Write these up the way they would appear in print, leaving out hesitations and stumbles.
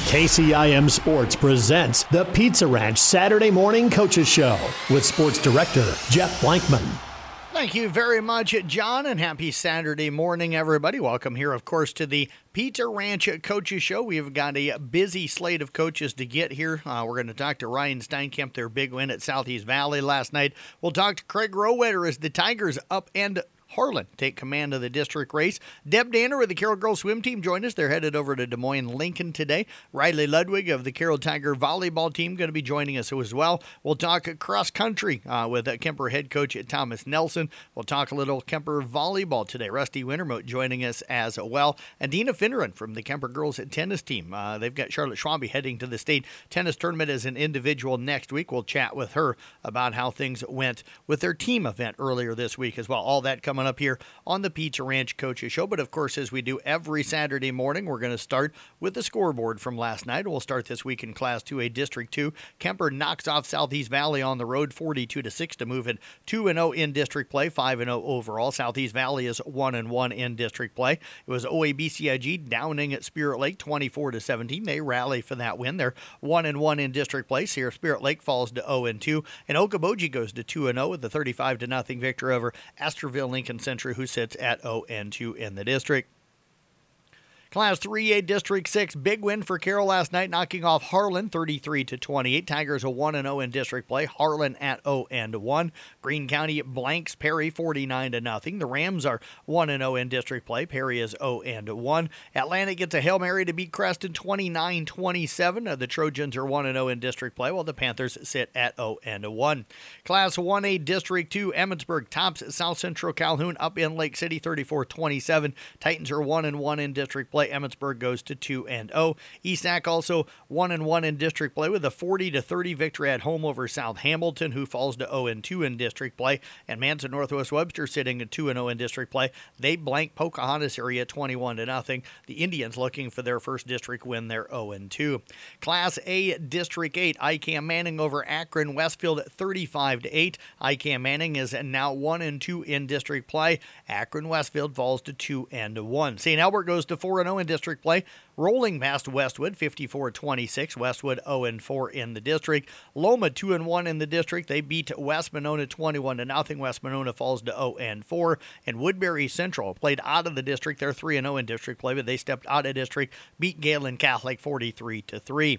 KCIM Sports presents the Pizza Ranch Saturday Morning Coaches Show with Sports Director Jeff Blankman. Thank you very much, John, and happy Saturday morning, everybody. Welcome here, of course, to the Pizza Ranch Coaches Show. We've got a busy slate of coaches to get here. We're going to talk to Ryan Steinkamp, their big win at Southeast Valley last night. We'll talk to Craig Rowetter as the Tigers up and Harlan take command of the district race. Deb Danner with the Carroll Girls Swim Team joined us. They're headed over to Des Moines Lincoln today. Riley Ludwig of the Carroll Tiger Volleyball Team going to be joining us as well. We'll talk cross country with Kemper head coach Thomas Nelson. We'll talk a little Kemper volleyball today. Rusty Wintermote joining us as well. And Dina Finneran from the Kemper Girls Tennis Team. They've got Charlotte Schwambe heading to the state tennis tournament as an individual next week. We'll chat with her about how things went with their team event earlier this week as well. All that coming up here on the Pizza Ranch Coaches Show. But of course, as we do every Saturday morning, we're going to start with the scoreboard from last night. We'll start this week in Class 2A District 2. Kemper knocks off Southeast Valley on the road 42-6 to move it 2-0 in district play, 5-0 overall. Southeast Valley is 1-1 in district play. It was OABCIG downing at Spirit Lake 24-17. They rally for that win. They're 1-1 in district play. Here, Spirit Lake falls to 0-2, and Okoboji goes to 2-0 with a 35-0 victory over Esterville Lincoln Century, who sits at 0-2 in the district. Class 3A District 6, big win for Carroll last night, knocking off Harlan 33-28. Tigers are 1-0 in district play. Harlan at 0-1. Greene County blanks Perry 49-0. The Rams are 1-0 in district play. Perry is 0-1. Atlantic gets a Hail Mary to beat Creston 29-27. The Trojans are 1-0 in district play, while the Panthers sit at 0-1. Class 1A District 2, Emmitsburg tops South Central Calhoun up in Lake City 34-27. Titans are 1-1 in district play. Emmitsburg goes to 2-0. Esac also 1-1 in district play with a 40-30 victory at home over South Hamilton, who falls to 0-2 in district play. And Manson Northwest Webster sitting at 2-0 in district play. They blank Pocahontas area 21-0. The Indians looking for their first district win. They're 0-2. Class A District 8, ICAM Manning over Akron Westfield 35-8. ICAM Manning is now 1-2 in district play. Akron Westfield falls to 2-1. St. Albert goes to 4-0 in district play, rolling past Westwood 54-26. Westwood 0-4 in the district. Loma 2-1 in the district. They beat West Monona 21-0. West Monona falls to 0-4. And Woodbury Central played out of the district. They're 3-0 in district play, but they stepped out of district, beat Galen Catholic 43-3.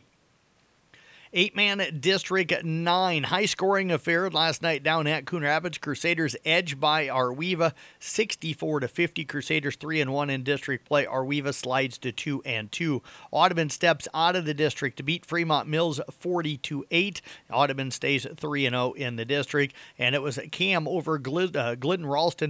8-man District 9. High-scoring affair last night down at Coon Rapids. Crusaders edged by Arweva 64-50. Crusaders 3-1 in district play. Arweva slides to 2-2. Audubon steps out of the district to beat Fremont Mills 40-8. Audubon stays 3-0 in the district. And it was Cam over Glidden Ralston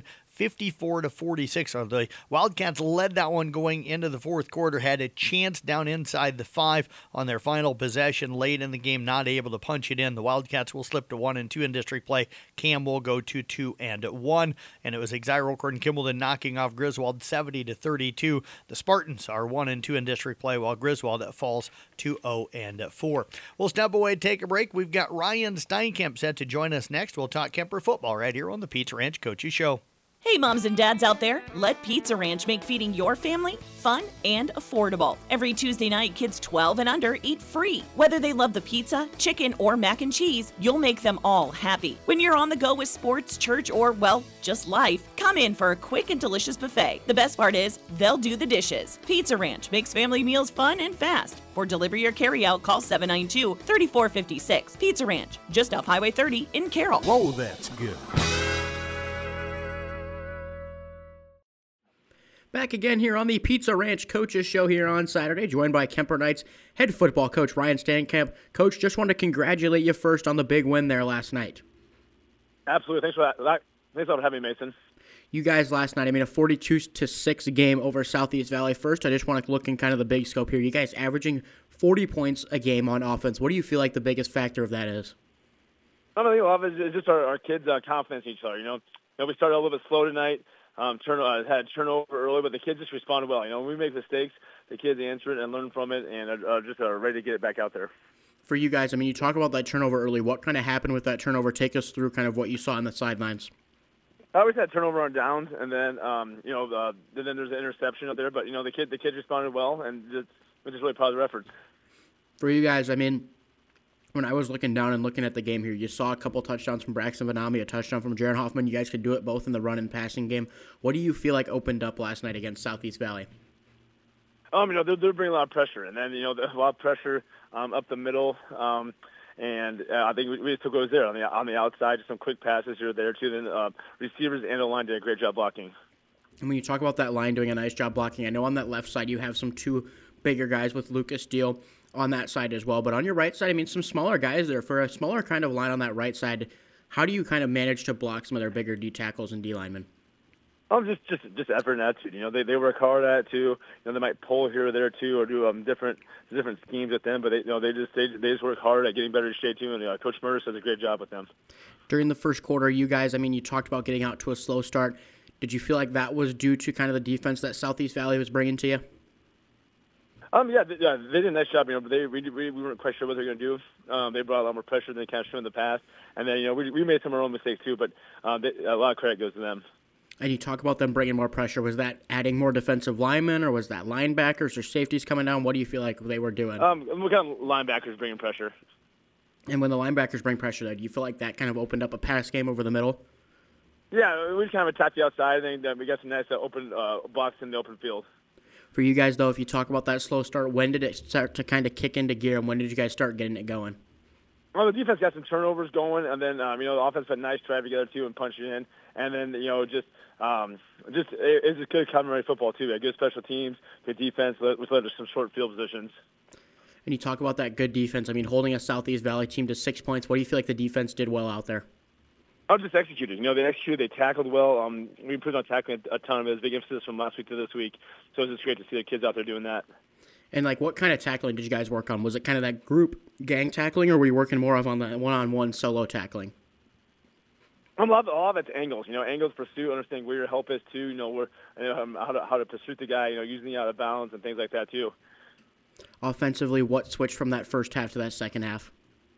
54-46. The Wildcats led that one going into the fourth quarter, had a chance down inside the 5 on their final possession late in the game, not able to punch it in. The Wildcats will slip to 1-2 in district play. Cam will go to 2-1, and it was Xyro Gordon Kimballton knocking off Griswold 70-32. The Spartans are 1-2 in district play, while Griswold falls to 0-4. We'll step away, take a break. We've got Ryan Steinkamp set to join us next. We'll talk Kemper football right here on the Pizza Ranch Coaches Show. Hey moms and dads out there, let Pizza Ranch make feeding your family fun and affordable. Every Tuesday night, kids 12 and under eat free. Whether they love the pizza, chicken, or mac and cheese, you'll make them all happy. When you're on the go with sports, church, or, well, just life, come in for a quick and delicious buffet. The best part is, they'll do the dishes. Pizza Ranch makes family meals fun and fast. For delivery or carryout, call 792-3456. Pizza Ranch, just off Highway 30 in Carroll. Whoa, that's good. Back again here on the Pizza Ranch Coaches Show here on Saturday, joined by Kemper Knights head football coach Ryan Steinkamp. Coach, just want to congratulate you first on the big win there last night. Absolutely. Thanks for that. Thanks for having me, Mason. You guys last night, a 42-6 game over Southeast Valley. First, I just want to look in kind of the big scope here. You guys averaging 40 points a game on offense. What do you feel like the biggest factor of that is? I think a lot of it is just our kids' confidence in each other. We started a little bit slow tonight. Had turnover early, but the kids just responded well. When we make mistakes, the kids answer it and learn from it, and are ready to get it back out there. For you guys, you talk about that turnover early. What kind of happened with that turnover? Take us through kind of what you saw on the sidelines. I always had turnover on downs, and then then there's an interception up there. But the kids responded well, and just really proud of their efforts. For you guys, I mean, when I was looking down and looking at the game here, you saw a couple touchdowns from Braxton Vanami, a touchdown from Jaron Hoffman. You guys could do it both in the run and passing game. What do you feel like opened up last night against Southeast Valley? They're bringing a lot of pressure, and then there's a lot of pressure up the middle, and I think we just took what was there on the outside, just some quick passes here or there too. Then receivers and the line did a great job blocking. And when you talk about that line doing a nice job blocking, I know on that left side you have some two bigger guys with Lucas Steele on that side as well. But on your right side, I mean, some smaller guys there. For a smaller kind of line on that right side, how do you kind of manage to block some of their bigger D tackles and D linemen? Just effort and attitude. They work hard at it too. They might pull here or there too, or do different schemes with them. But they just work hard at getting better each day too. And Coach Murtis does a great job with them. During the first quarter, you guys, I mean, you talked about getting out to a slow start. Did you feel like that was due to kind of the defense that Southeast Valley was bringing to you? They did a nice job. But we weren't quite sure what they were going to do. They brought a lot more pressure than they kind of showed in the past. And then we made some of our own mistakes too. But a lot of credit goes to them. And you talk about them bringing more pressure. Was that adding more defensive linemen, or was that linebackers or safeties coming down? What do you feel like they were doing? We got linebackers bringing pressure. And when the linebackers bring pressure, do you feel like that kind of opened up a pass game over the middle? Yeah, we just kind of attacked the outside, and then we got some nice open blocks in the open field. For you guys, though, if you talk about that slow start, when did it start to kind of kick into gear, and when did you guys start getting it going? Well, the defense got some turnovers going, and then the offense had a nice drive together too and punched it in, and then it's a good complementary football too. Good special teams, good defense, which led to some short field positions. And you talk about that good defense. I mean, holding a Southeast Valley team to 6 points. What do you feel like the defense did well out there? Just executed. They executed. They tackled well. We put on tackling a ton of it. It was a big emphasis from last week to this week. So it's just great to see the kids out there doing that. And, what kind of tackling did you guys work on? Was it kind of that group gang tackling, or were you working more on the one-on-one solo tackling? A lot of it's angles. Angles, pursuit, understanding where your help is too. How to pursue the guy. Using the out of bounds and things like that too. Offensively, what switched from that first half to that second half?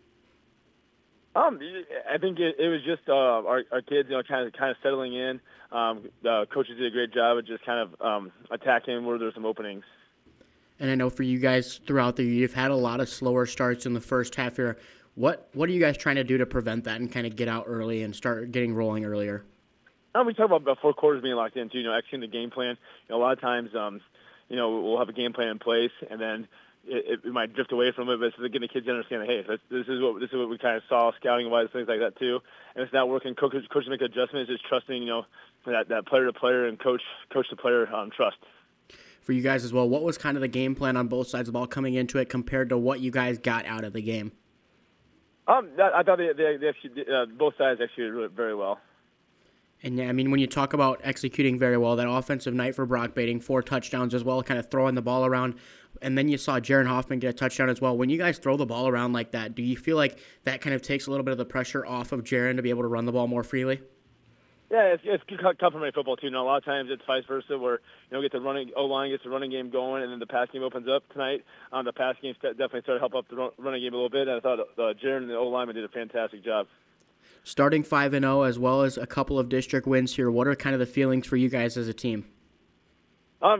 I think it was just our kids, kind of settling in. Coaches did a great job of just kind of attacking where there's some openings. And I know for you guys throughout the year, you've had a lot of slower starts in the first half here. What are you guys trying to do to prevent that and kind of get out early and start getting rolling earlier? We talk about 4 quarters being locked in too. Executing the game plan. A lot of times, we'll have a game plan in place, and then it might drift away from it. But it's getting the kids to understand that, hey, this is what we kind of saw scouting wise, things like that too. And it's not working. Coaches make adjustments. Just trusting, that player to player and coach to player trust. For you guys as well, what was kind of the game plan on both sides of the ball coming into it compared to what you guys got out of the game? I thought they both sides executed very well. And, I mean, when you talk about executing very well, that offensive night for Brock Baiting, 4 touchdowns as well, kind of throwing the ball around, and then you saw Jaron Hoffman get a touchdown as well. When you guys throw the ball around like that, do you feel like that kind of takes a little bit of the pressure off of Jaron to be able to run the ball more freely? Yeah, it's good complementary football too. A lot of times it's vice versa, where get the O-line gets the running game going, and then the pass game opens up tonight. The pass game definitely started to help up the running game a little bit. And I thought Jaron and the O-lineman did a fantastic job. Starting 5-0 as well as a couple of district wins here. What are kind of the feelings for you guys as a team? We're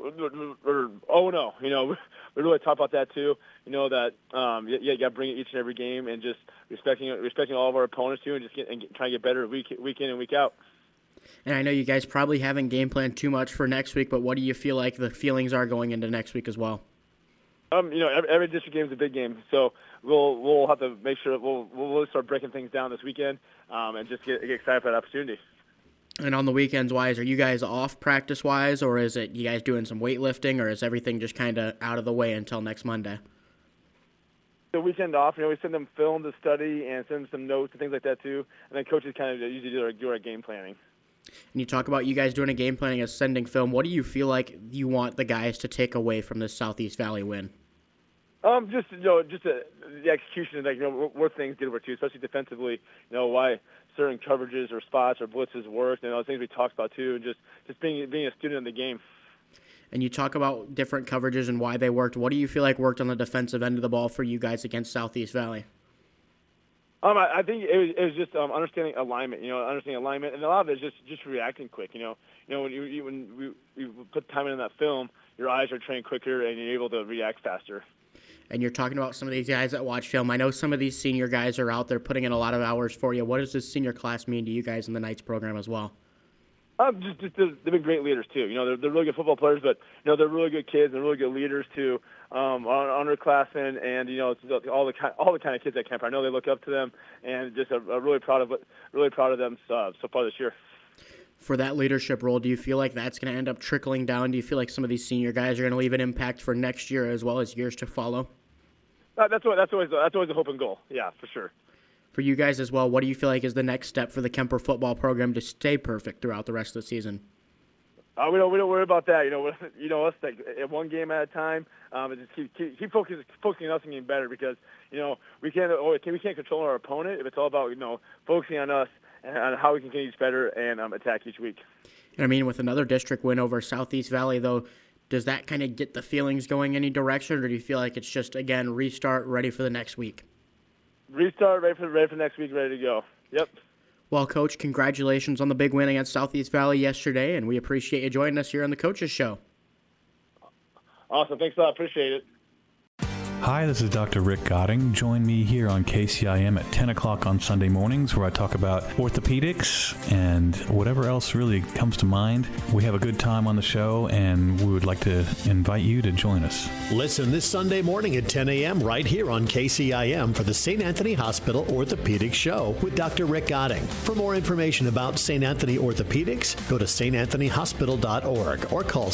0-0. We really talk about that too. You got to bring it each and every game, and just respecting all of our opponents too, and trying to get better week in and week out. And I know you guys probably haven't game planned too much for next week, but what do you feel like the feelings are going into next week as well? Every district game is a big game, so we'll have to make sure we'll really start breaking things down this weekend, and just get excited for that opportunity. And on the weekends wise, are you guys off practice wise, or is it you guys doing some weightlifting, or is everything just kind of out of the way until next Monday? The weekend off, we send them film to study and send them some notes and things like that too, and then coaches kind of usually do our game planning. And you talk about you guys doing a game planning as sending film. What do you feel like you want the guys to take away from this Southeast Valley win? The execution, where things did work too, especially defensively. Why certain coverages or spots or blitzes worked, and those things we talked about too, and just being a student of the game. And you talk about different coverages and why they worked. What do you feel like worked on the defensive end of the ball for you guys against Southeast Valley? I think it was just understanding alignment. And a lot of it is just reacting quick. When you put time in that film, your eyes are trained quicker and you're able to react faster. and you're talking about some of these guys that watch film. I know some of these senior guys are out there putting in a lot of hours for you. What does this senior class mean to you guys in the Knights program as well? They've been great leaders too. They're really good football players, but they're really good kids and really good leaders too. Underclassmen and it's all the kind of kids at Kemper. I know they look up to them, and just really proud of them so far this year. For that leadership role, do you feel like that's going to end up trickling down? Do you feel like some of these senior guys are going to leave an impact for next year as well as years to follow? That's always the hope and goal. Yeah, for sure. For you guys as well, what do you feel like is the next step for the Kemper football program to stay perfect throughout the rest of the season? We don't worry about that. Us like one game at a time. Just keep focusing on us and getting better, because we can't control our opponent. If it's all about focusing on us and on how we can get each better and attack each week. And I mean, with another district win over Southeast Valley, though, does that kind of get the feelings going any direction, or do you feel like it's just, again, restart, ready for the next week? Restart, ready for next week, ready to go. Yep. Well, Coach, congratulations on the big win against Southeast Valley yesterday, and we appreciate you joining us here on the Coaches Show. Awesome. Thanks a lot. Appreciate it. Hi, this is Dr. Rick Gotting. Join me here on KCIM at 10 o'clock on Sunday mornings, where I talk about orthopedics and whatever else really comes to mind. We have a good time on the show, and we would like to invite you to join us. Listen this Sunday morning at 10 a.m. right here on KCIM for the St. Anthony Hospital Orthopedics Show with Dr. Rick Gotting. For more information about St. Anthony Orthopedics, go to stanthonyhospital.org or call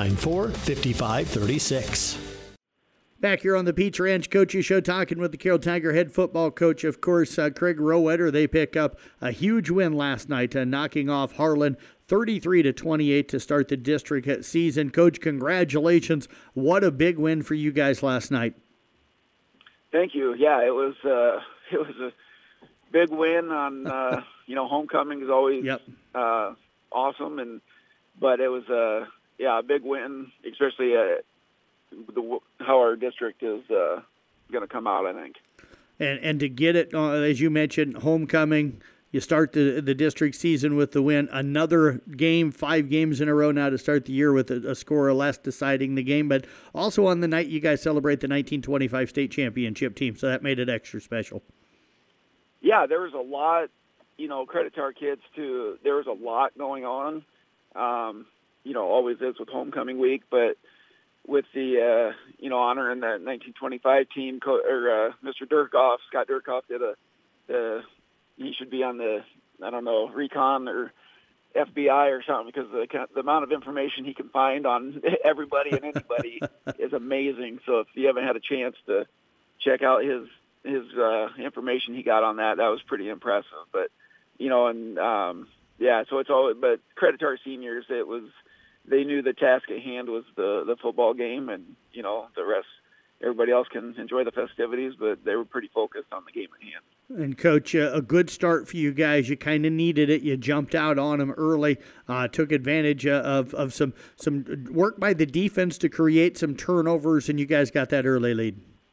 794-5536. Back here on the Pizza Ranch Coaches Show, talking with the Carroll Tiger head football coach, of course, Craig Rowetter. They pick up a huge win last night, knocking off Harlan 33-28 to start the district season. Coach, congratulations. What a big win for you guys last night. Thank you. Yeah, it was a big win on, homecoming is always awesome, but it was a big win, especially how our district is going to come out, I think. And to get it, as you mentioned, homecoming, you start the district season with the win. Another game, 5 games in a row now to start the year with a score or less deciding the game. But also on the night, you guys celebrate the 1925 state championship team, so that made it extra special. Yeah, there was a lot, credit to our kids, too. There was a lot going on, always is with homecoming week, but with the, honoring that 1925 team, Mr. Durkoff, Scott Durkoff he should be on the, recon or FBI or something, because the amount of information he can find on everybody and anybody is amazing. So if you haven't had a chance to check out his information he got on that was pretty impressive. But, so it's all, but credit to our seniors, they knew the task at hand was the football game, and, the rest, everybody else can enjoy the festivities, but they were pretty focused on the game at hand. And, Coach, a good start for you guys. You kind of needed it. You jumped out on them early, took advantage of some work by the defense to create some turnovers, and you guys got that early lead.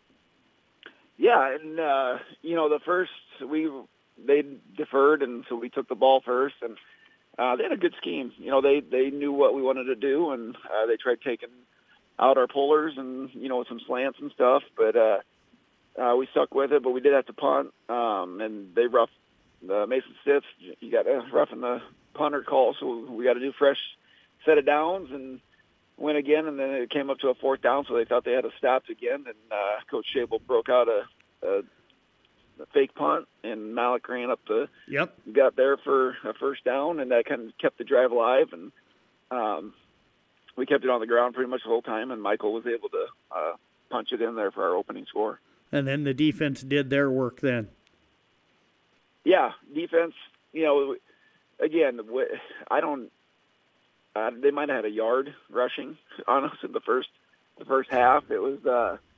Yeah, and, the first, they deferred, and so we took the ball first, and they had a good scheme. They knew what we wanted to do, and they tried taking out our pullers and, some slants and stuff. But we stuck with it, but we did have to punt. And they roughed Mason Stitz. You got to roughen the punter call, so we got to do fresh set of downs and win again. And then it came up to a 4th down, so they thought they had to stop again. And Coach Shable broke out a fake punt, and Malik ran up got there for a 1st down, and that kind of kept the drive alive, and we kept it on the ground pretty much the whole time, and Michael was able to punch it in there for our opening score. And then the defense did their work then. Yeah, defense, again, they might have had a yard rushing on us in the first half. It was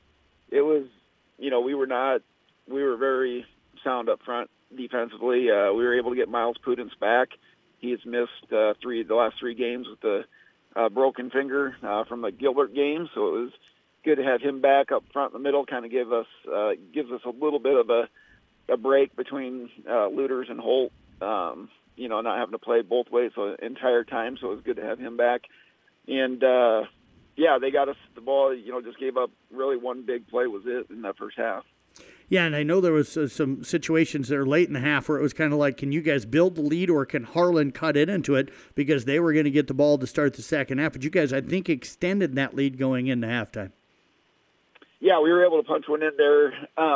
we were very sound up front defensively. We were able to get Miles Pudens back. He has missed the last 3 games with the broken finger from the Gilbert game, so it was good to have him back up front in the middle. Kind of gives us a little bit of a break between Luters and Holt. Not having to play both ways the entire time, so it was good to have him back. And yeah, they got us the ball. Just gave up really one big play was it in that first half. Yeah, and I know there was some situations there late in the half where it was kind of like, can you guys build the lead or can Harlan cut it into it, because they were going to get the ball to start the second half. But you guys, I think, extended that lead going into halftime. Yeah, we were able to punch one in there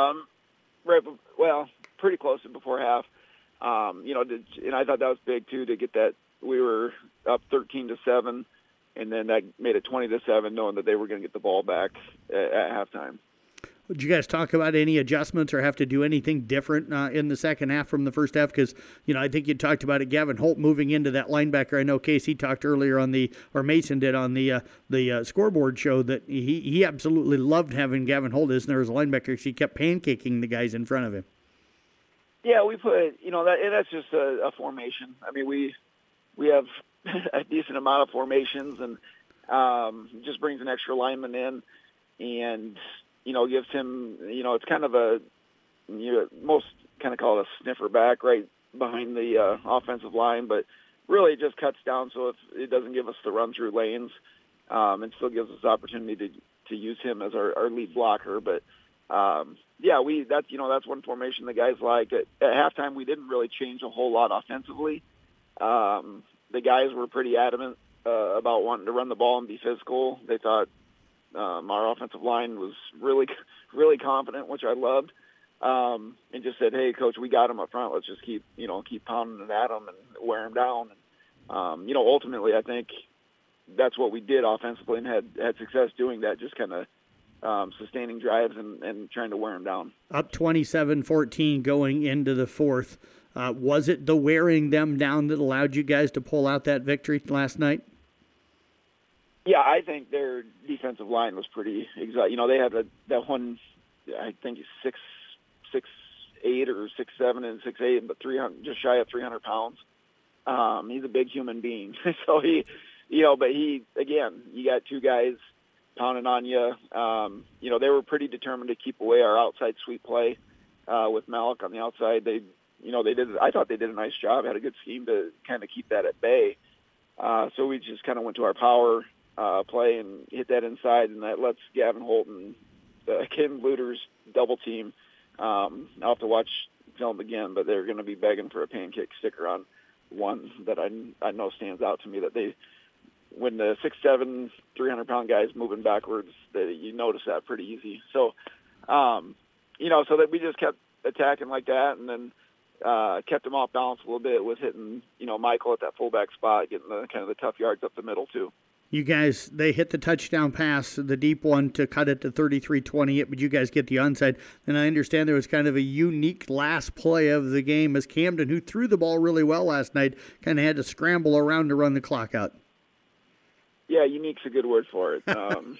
pretty close to before half. And I thought that was big, too, to get that. We were up 13-7, and then that made it 20-7, knowing that they were going to get the ball back at halftime. Did you guys talk about any adjustments or have to do anything different in the second half from the first half? Because, I think you talked about it, Gavin Holt moving into that linebacker. I know Casey talked earlier Mason did on the scoreboard show that he absolutely loved having Gavin Holt as there as a linebacker because he kept pancaking the guys in front of him. Yeah, we put, that's just a formation. I mean, we have a decent amount of formations, and just brings an extra lineman in and, gives him, it's kind of most kind of call it a sniffer back right behind the offensive line, but really it just cuts down so if it doesn't give us the run through lanes, and still gives us the opportunity to use him as our lead blocker. But that's one formation the guys like. At halftime, we didn't really change a whole lot offensively. The guys were pretty adamant about wanting to run the ball and be physical. They thought our offensive line was really, really confident, which I loved, and just said, "Hey, coach, we got him up front. Let's just keep pounding it at them and wear them down." And ultimately, I think that's what we did offensively and had success doing that. Just kind of sustaining drives and trying to wear them down. Up 27-14 going into the fourth. Was it the wearing them down that allowed you guys to pull out that victory last night? Yeah, I think their defensive line was pretty exciting. They had that one, I think 6'8" or 6'7" and 6'8", but 300, just shy of 300 pounds. He's a big human being. So again, you got two guys pounding on you. They were pretty determined to keep away our outside sweep play with Malik on the outside. I thought they did a nice job. Had a good scheme to kind of keep that at bay. So we just kind of went to our power play and hit that inside, and that lets Gavin Holt and Kim Luter's double team. I'll have to watch film again, but they're going to be begging for a pancake sticker on one that I know stands out to me, that when the 6'7", 300-pound guy's moving backwards, that you notice that pretty easy. So, so that we just kept attacking like that, and then kept him off balance a little bit with hitting, Michael at that fullback spot, getting the kind of the tough yards up the middle too. You guys, they hit the touchdown pass, the deep one to cut it to 33-28, but you guys get the onside. And I understand there was kind of a unique last play of the game as Camden, who threw the ball really well last night, kind of had to scramble around to run the clock out. Yeah, unique's a good word for it.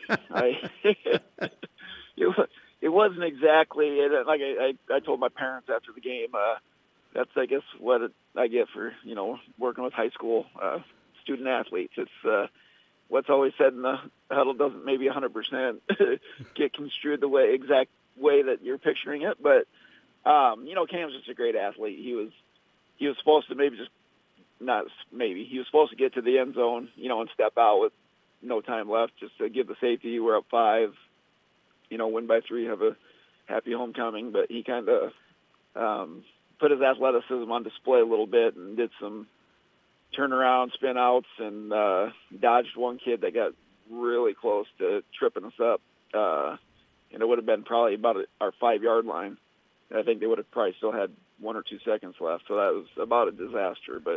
It wasn't exactly, like I told my parents after the game, that's, I guess, what I get for, working with high school student athletes. It's what's always said in the huddle doesn't maybe 100% get construed the exact way that you're picturing it. But, Cam's just a great athlete. He was supposed to he was supposed to get to the end zone, and step out with no time left just to give the safety. We're up 5, win by 3, have a happy homecoming. But he kind of put his athleticism on display a little bit and did some turnaround spin outs and dodged one kid that got really close to tripping us up. And it would have been probably about our 5-yard line. And I think they would have probably still had 1 or 2 seconds left. So that was about a disaster. But,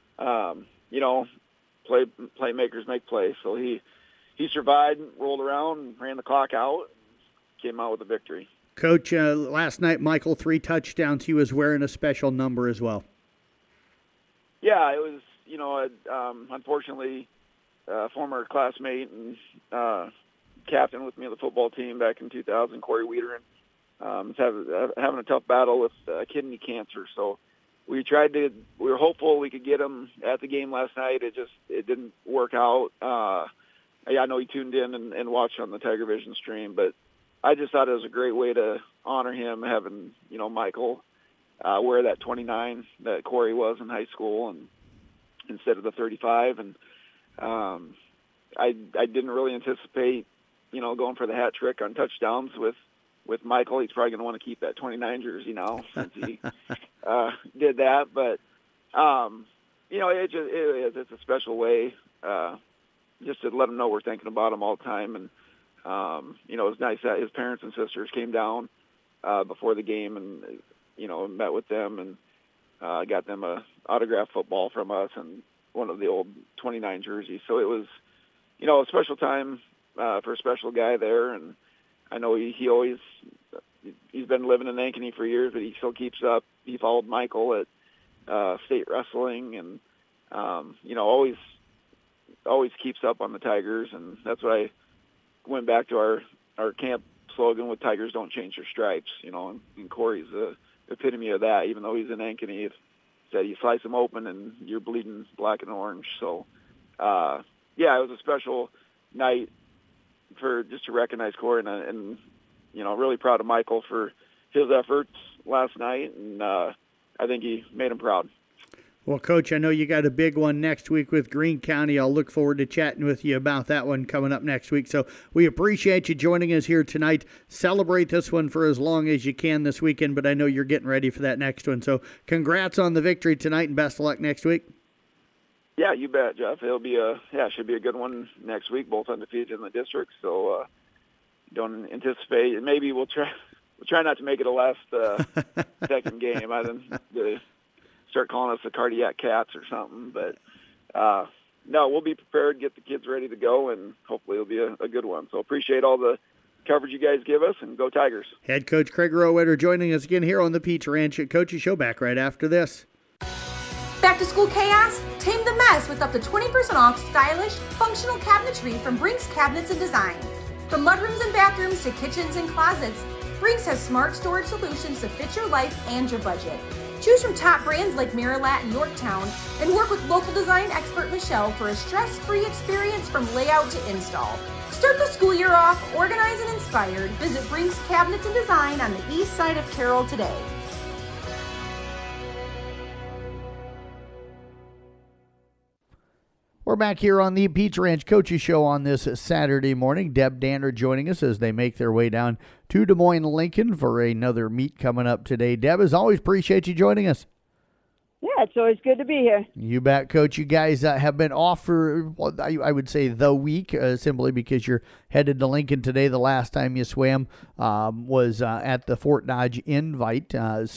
playmakers make plays. So he survived, rolled around, and ran the clock out, and came out with a victory. Coach, last night, Michael, 3 touchdowns. He was wearing a special number as well. Yeah, it was, unfortunately, former classmate and captain with me on the football team back in 2000, Corey Wiederin, is having a tough battle with kidney cancer. So we were hopeful we could get him at the game last night. It didn't work out. I know he tuned in and watched on the Tiger Vision stream, but I just thought it was a great way to honor him, having, Michael wear that 29 that Corey was in high school and instead of the 35. And I didn't really anticipate, going for the hat trick on touchdowns with Michael. He's probably going to want to keep that 29 jersey now since he did that. But, it's a special way just to let him know we're thinking about him all the time. And, it was nice that his parents and sisters came down before the game and, met with them and got them a autographed football from us and one of the old 29 jerseys. So it was, a special time for a special guy there. And I know he's been living in Ankeny for years, but he still keeps up. He followed Michael at state wrestling and, always keeps up on the Tigers. And that's what I went back to our camp slogan with Tigers don't change their stripes, and Corey's the epitome of that. Even though he's in Ankeny, said you slice him open and you're bleeding black and orange. So, it was a special night for just to recognize Corey and really proud of Michael for his efforts last night. And I think he made him proud. Well, Coach, I know you got a big one next week with Greene County. I'll look forward to chatting with you about that one coming up next week. So we appreciate you joining us here tonight. Celebrate this one for as long as you can this weekend, but I know you're getting ready for that next one. So congrats on the victory tonight and best of luck next week. Yeah, you bet, Jeff. It'll be should be a good one next week, both undefeated in the district. So don't anticipate. Maybe we'll try not to make it a last second game. I didn't start calling us the cardiac cats or something, but no, we'll be prepared, get the kids ready to go, and hopefully it'll be a good one. So appreciate all the coverage you guys give us, and go Tigers. Head coach Craig Rowetter joining us again here on the Pizza Ranch at Coach's Show, back right after this. Back to school chaos? Tame the mess with up to 20% off stylish, functional cabinetry from Brinks Cabinets and Design. From mudrooms and bathrooms to kitchens and closets, Brinks has smart storage solutions to fit your life and your budget. Choose from top brands like Miralat and Yorktown, and work with local design expert Michelle for a stress-free experience from layout to install. Start the school year off organized and inspired. Visit Brinks Cabinets and Design on the east side of Carroll today. We're back here on the Pizza Ranch Coaches Show on this Saturday morning. Deb Danner joining us as they make their way down to Des Moines, Lincoln for another meet coming up today. Deb, as always, appreciate you joining us. Yeah, it's always good to be here. You bet, Coach. You guys have been off for, I would say, the week, simply because you're headed to Lincoln today. The last time you swam was at the Fort Dodge Invite.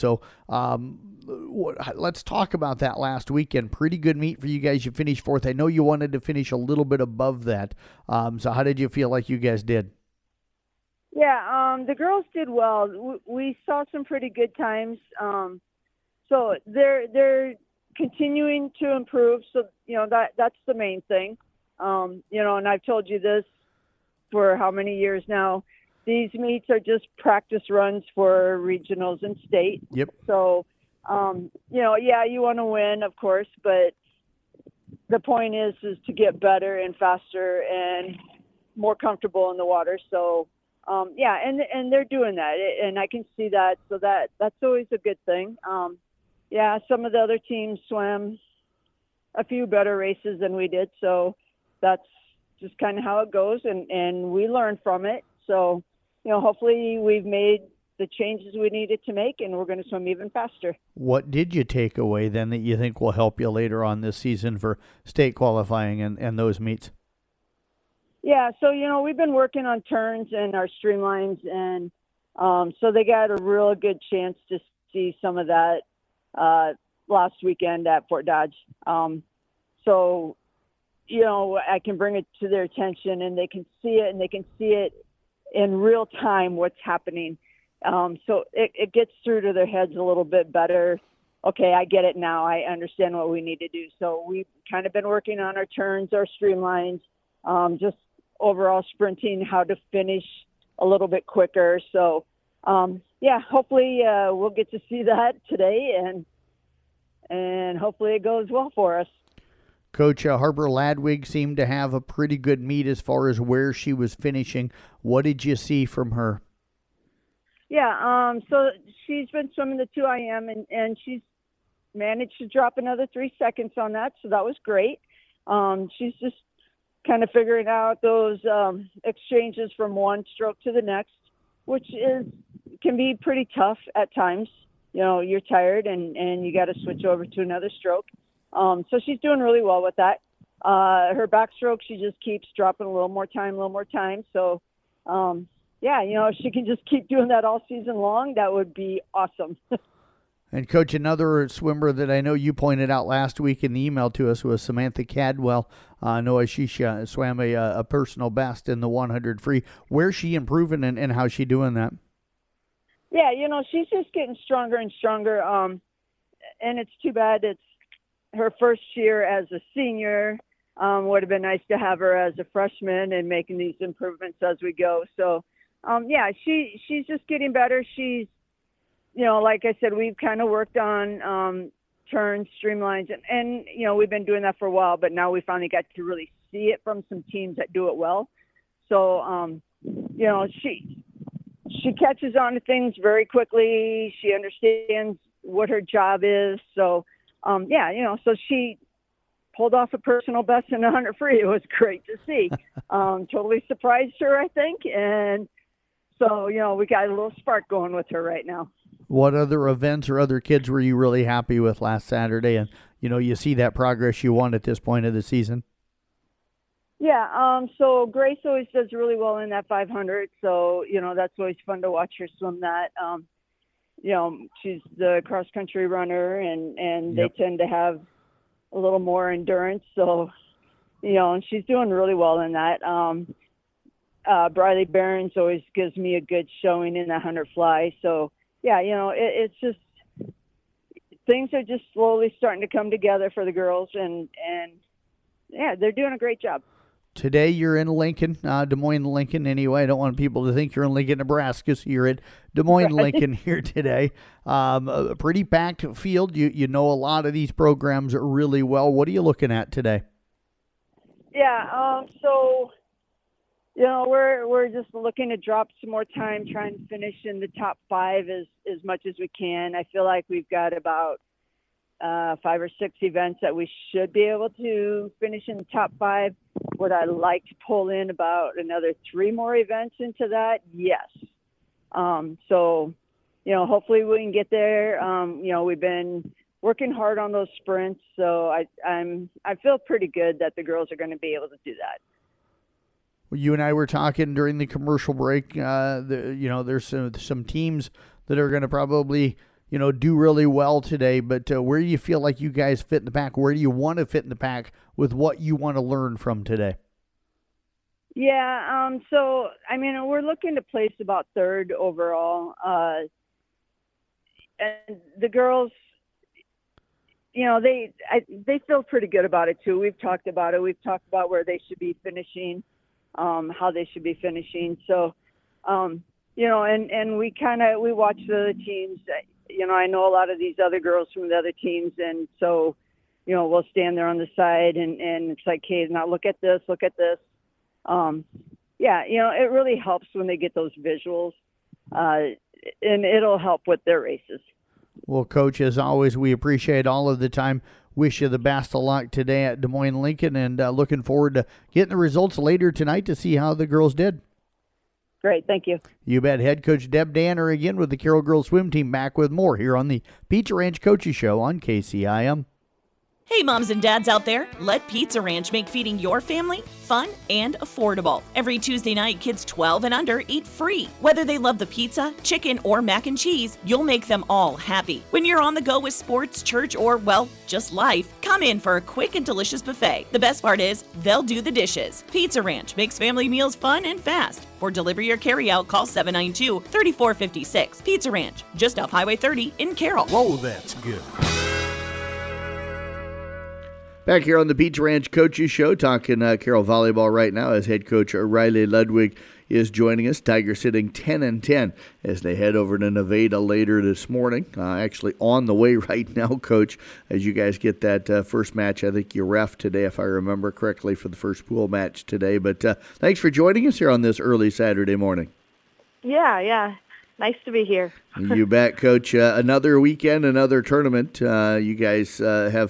Let's talk about that last weekend. Pretty good meet for you guys. You finished fourth. I know you wanted to finish a little bit above that. So how did you feel like you guys did? Yeah, the girls did well. We saw some pretty good times. So they're continuing to improve. So, that's the main thing. And I've told you this for how many years now. These meets are just practice runs for regionals and state. Yep. So, you want to win, of course, but the point is to get better and faster and more comfortable in the water. So, and they're doing that, and I can see that. So that's always a good thing. Some of the other teams swam a few better races than we did. So that's just kind of how it goes, and we learn from it. So, hopefully we've made the changes we needed to make, and we're going to swim even faster. What did you take away then that you think will help you later on this season for state qualifying and those meets? Yeah, so, we've been working on turns and our streamlines, and so they got a real good chance to see some of that last weekend at Fort Dodge. So, I can bring it to their attention, and they can see it in real time what's happening. So it gets through to their heads a little bit better. Okay, I get it now. I understand what we need to do. So we've kind of been working on our turns, our streamlines, just overall sprinting, how to finish a little bit quicker. So, hopefully we'll get to see that today, and hopefully it goes well for us. Coach, Harper Ladwig seemed to have a pretty good meet as far as where she was finishing. What did you see from her? Yeah, so she's been swimming the 2 IM, and she's managed to drop another 3 seconds on that, so that was great. She's just kind of figuring out those exchanges from one stroke to the next, which can be pretty tough at times. You know, you're tired and you got to switch over to another stroke. So she's doing really well with that. Her backstroke, she just keeps dropping a little more time. So, yeah, you know, if she can just keep doing that all season long, that would be awesome. And, Coach, another swimmer that I know you pointed out last week in the email to us was Samantha Cadwell. I know she swam a personal best in the 100 free. Where's she improving and how's she doing that? Yeah, you know, she's just getting stronger and stronger. And it's too bad it's her first year as a senior. Would have been nice to have her as a freshman and making these improvements as we go. So, yeah, she's just getting better. She's, you know, like I said, we've kind of worked on turns, streamlines, and, you know, we've been doing that for a while, but now we finally got to really see it from some teams that do it well. So, you know, she catches on to things very quickly. She understands what her job is. So, yeah, you know, so she pulled off a personal best in 100 free. It was great to see. Totally surprised her, I think. And so, you know, we got a little spark going with her right now. What other events or other kids were you really happy with last Saturday? And, you know, you see that progress you want at this point of the season? Yeah, so Grace always does really well in that 500. So, you know, that's always fun to watch her swim that. You know, she's the cross-country runner, and they tend to have a little more endurance. So, you know, and she's doing really well in that. Briley Barons always gives me a good showing in the 100 fly. So, yeah, you know, it's just things are just slowly starting to come together for the girls, and yeah, they're doing a great job. Today you're in Lincoln, Des Moines, Lincoln. Anyway, I don't want people to think you're in Lincoln, Nebraska. So you're at Des Moines, right. Lincoln here today. A pretty packed field. You know a lot of these programs really well. What are you looking at today? Yeah, so you know we're just looking to drop some more time, trying to finish in the top 5 as much as we can. I feel like we've got about 5 or 6 events that we should be able to finish in the top 5. Would I like to pull in about another 3 more events into that? Yes. So, you know, hopefully we can get there. You know, we've been working hard on those sprints, so I feel pretty good that the girls are going to be able to do that. Well, you and I were talking during the commercial break. You know, there's some teams that are going to probably, you know, do really well today, but where do you feel like you guys fit in the pack? Where do you want to fit in the pack with what you want to learn from today? Yeah, so, I mean, we're looking to place about 3rd overall. And the girls, you know, they feel pretty good about it, too. We've talked about it. We've talked about where they should be finishing, how they should be finishing. So, you know, and we watch the other teams. You know, I know a lot of these other girls from the other teams, and so, you know, we'll stand there on the side and it's like, hey, now look at this. Yeah, you know, it really helps when they get those visuals, and it'll help with their races. Well, Coach, as always, we appreciate all of the time. Wish you the best of luck today at Des Moines, Lincoln, and looking forward to getting the results later tonight to see how the girls did. Great, thank you. You bet. Head coach Deb Danner again with the Carroll Girls Swim Team, back with more here on the Pizza Ranch Coaches Show on KCIM. Hey moms and dads out there, let Pizza Ranch make feeding your family fun and affordable. Every Tuesday night, kids 12 and under eat free. Whether they love the pizza, chicken, or mac and cheese, you'll make them all happy. When you're on the go with sports, church, or, well, just life, come in for a quick and delicious buffet. The best part is, they'll do the dishes. Pizza Ranch makes family meals fun and fast. For delivery or carryout, call 792-3456. Pizza Ranch, just off Highway 30 in Carroll. Whoa, that's good. Back here on the Pizza Ranch Coaches Show, talking Carroll volleyball right now as head coach Riley Ludwig is joining us. Tigers sitting 10-10 as they head over to Nevada later this morning. Actually on the way right now, Coach, as you guys get that first match. I think you ref today, if I remember correctly, for the first pool match today. But thanks for joining us here on this early Saturday morning. Yeah. Nice to be here. You bet, Coach. Another weekend, another tournament. You guys have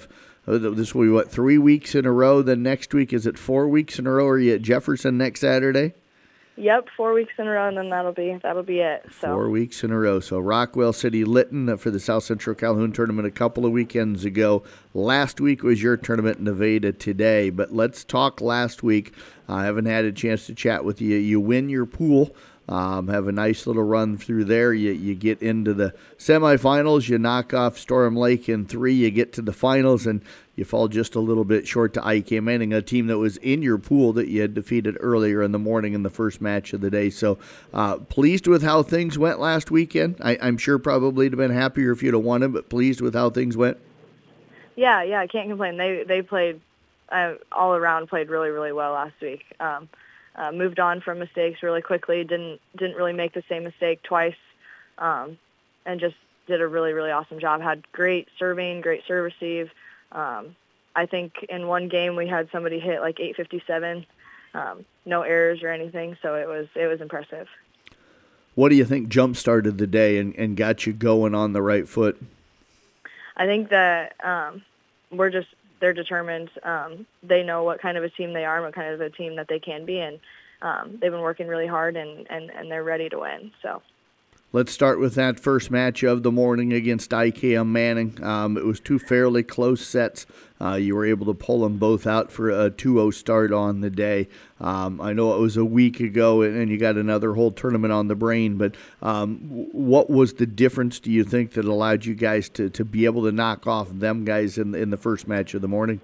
This will be, what, 3 weeks in a row? Then next week, is it 4 weeks in a row? Are you at Jefferson next Saturday? Yep, 4 weeks in a row, and then that'll be it. So 4 weeks in a row. So Rockwell City Lytton for the South Central Calhoun tournament a couple of weekends ago. Last week was your tournament in Nevada today. But let's talk last week. I haven't had a chance to chat with you. You win your pool. Have a nice little run through there. You get into the semifinals. You knock off Storm Lake in 3. You get to the finals, and you fall just a little bit short to IK Manning, a team that was in your pool that you had defeated earlier in the morning in the first match of the day. So pleased with how things went last weekend. I'm sure probably would have been happier if you'd have won it, but pleased with how things went. Yeah, I can't complain. They played all around, played really, really well last week. Moved on from mistakes really quickly. Didn't really make the same mistake twice, and just did a really, really awesome job. Had great serving, great serve receive. I think in one game we had somebody hit like 857, no errors or anything. So it was impressive. What do you think jump-started the day and got you going on the right foot? I think that they're determined. They know what kind of a team they are and what kind of a team that they can be, and they've been working really hard, and they're ready to win. So let's start with that first match of the morning against IKM Manning. It was 2 fairly close sets. You were able to pull them both out for a 2-0 start on the day. I know it was a week ago, and you got another whole tournament on the brain, but what was the difference, do you think, that allowed you guys to be able to knock off them guys in the first match of the morning?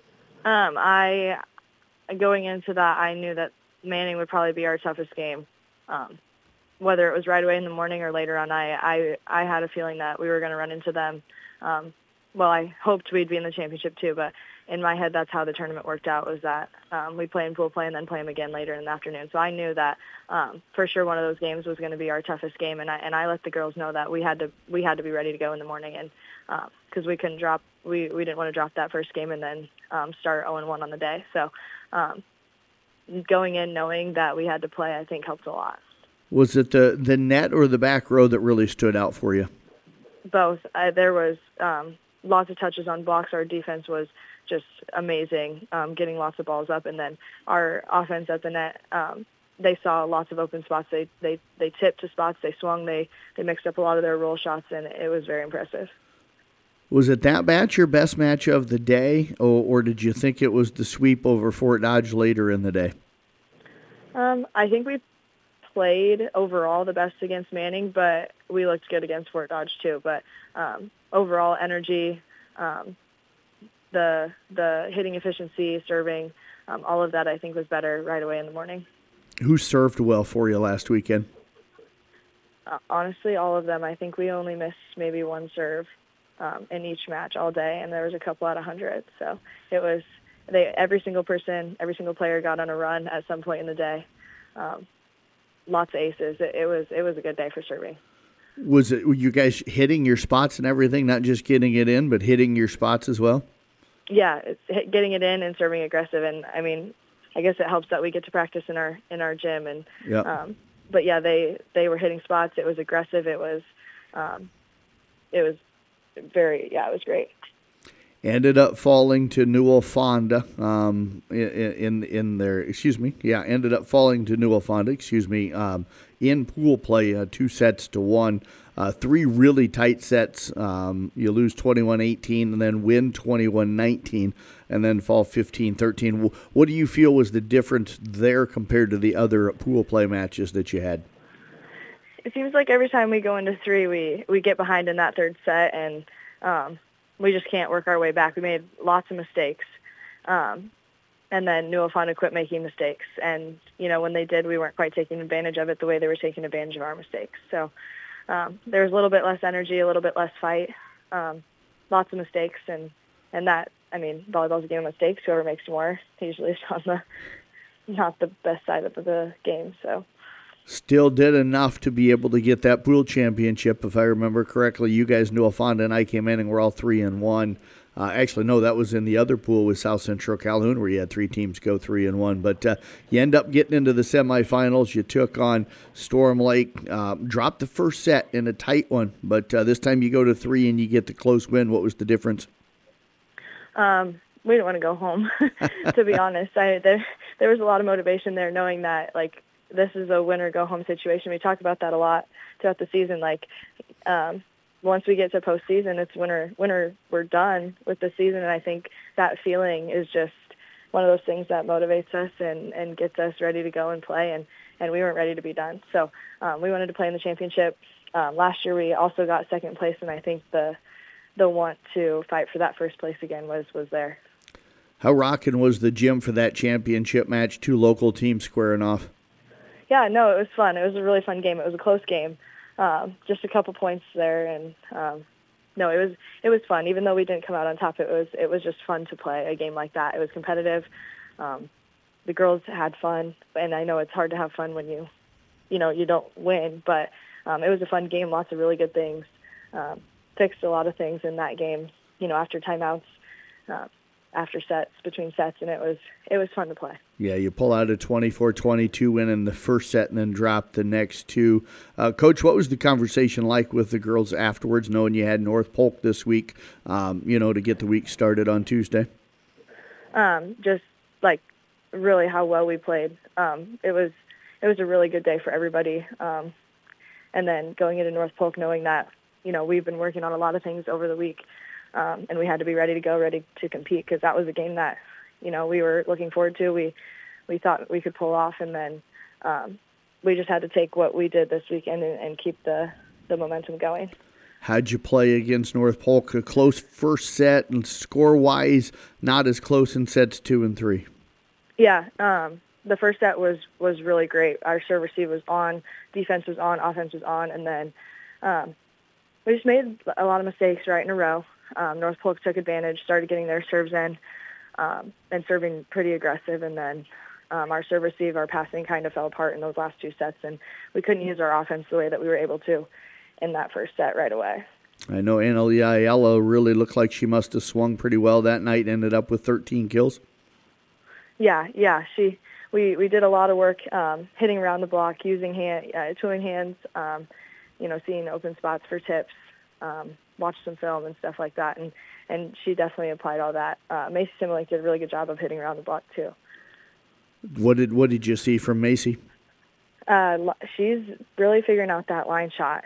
Going into that, I knew that Manning would probably be our toughest game. Whether it was right away in the morning or later on, I had a feeling that we were going to run into them. Well, I hoped we'd be in the championship too, but in my head, that's how the tournament worked out, was that we play in pool play and then play them again later in the afternoon. So I knew that for sure one of those games was going to be our toughest game, and I let the girls know that we had to be ready to go in the morning, and because we couldn't drop, we didn't want to drop that first game and then start 0-1 on the day. So going in knowing that we had to play, I think helped a lot. Was it the net or the back row that really stood out for you? Both. There was lots of touches on blocks. Our defense was just amazing, getting lots of balls up, and then our offense at the net, they saw lots of open spots. They tipped to spots, they swung, they mixed up a lot of their roll shots, and it was very impressive. Was it that match your best match of the day, or did you think it was the sweep over Fort Dodge later in the day? I think we played overall the best against Manning, but we looked good against Fort Dodge too. But overall energy, the hitting efficiency, serving, all of that I think was better right away in the morning. Who served well for you last weekend? Honestly, all of them. I think we only missed maybe one serve in each match all day, and there was a couple out of 100. So it was every single person, every single player got on a run at some point in the day. Lots of aces. It was a good day for serving. Were you guys hitting your spots and everything, not just getting it in, but hitting your spots as well? Yeah, it's getting it in and serving aggressive, and I mean, I guess it helps that we get to practice in our gym, and yep. But yeah, they were hitting spots. It was aggressive. It was very, it was great. Ended up falling to Newell Fonda ended up falling to Newell Fonda, in pool play, 2-1. 3 really tight sets. You lose 21-18 and then win 21-19 and then fall 15-13. What do you feel was the difference there compared to the other pool play matches that you had? It seems like every time we go into 3, we get behind in that third set, and we just can't work our way back. We made lots of mistakes. And then Newell Fonda quit making mistakes. And, when they did, we weren't quite taking advantage of it the way they were taking advantage of our mistakes. So there was a little bit less energy, a little bit less fight, lots of mistakes. And that, volleyball's a game of mistakes. Whoever makes more usually is on not the best side of the game. So. Still did enough to be able to get that pool championship, if I remember correctly. You guys, Newell Fonda and IK Manning, were all 3-1. Actually, no, that was in the other pool with South Central Calhoun, where you had 3 teams go 3-1. But you end up getting into the semifinals. You took on Storm Lake, dropped the first set in a tight one, but this time you go to 3 and you get the close win. What was the difference? We didn't want to go home, to be honest. There was a lot of motivation there, knowing that like this is a win or go home situation. We talked about that a lot throughout the season. Like once we get to postseason, it's winner. We're done with the season, and I think that feeling is just one of those things that motivates us and gets us ready to go and play. And we weren't ready to be done, so we wanted to play in the championship. Last year we also got second place, and I think the want to fight for that first place again was there. How rocking was the gym for that championship match? 2 local teams squaring off. Yeah, no, it was fun. It was a really fun game. It was a close game, just a couple points there, and no, it was fun. Even though we didn't come out on top, it was just fun to play a game like that. It was competitive. The girls had fun, and I know it's hard to have fun when you don't win, but it was a fun game. Lots of really good things. Fixed a lot of things in that game. After timeouts. After sets, between sets, and it was fun to play. Yeah, you pull out a 24-22 win in the first set and then drop the next 2. Coach, what was the conversation like with the girls afterwards, knowing you had North Polk this week, to get the week started on Tuesday? Just like really how well we played. It was a really good day for everybody. And then going into North Polk, knowing that, we've been working on a lot of things over the week. And we had to be ready to go, ready to compete, because that was a game that, we were looking forward to. We thought we could pull off, and then we just had to take what we did this weekend and keep the momentum going. How'd you play against North Polk? A close first set, and score-wise, not as close in sets 2 and 3. Yeah, the first set was really great. Our serve receive was on, defense was on, offense was on, and then we just made a lot of mistakes right in a row. North Polk took advantage, started getting their serves in, and serving pretty aggressive, and then our serve receive, our passing kind of fell apart in those last 2 sets, and we couldn't use our offense the way that we were able to in that first set right away. I know Annalie Ayala really looked like she must have swung pretty well that night, ended up with 13 kills. Yeah, we did a lot of work hitting around the block, using tooling hands, seeing open spots for tips, watched some film and stuff like that, and she definitely applied all that. Macy Similek did a really good job of hitting around the block too. What did you see from Macy? She's really figuring out that line shot.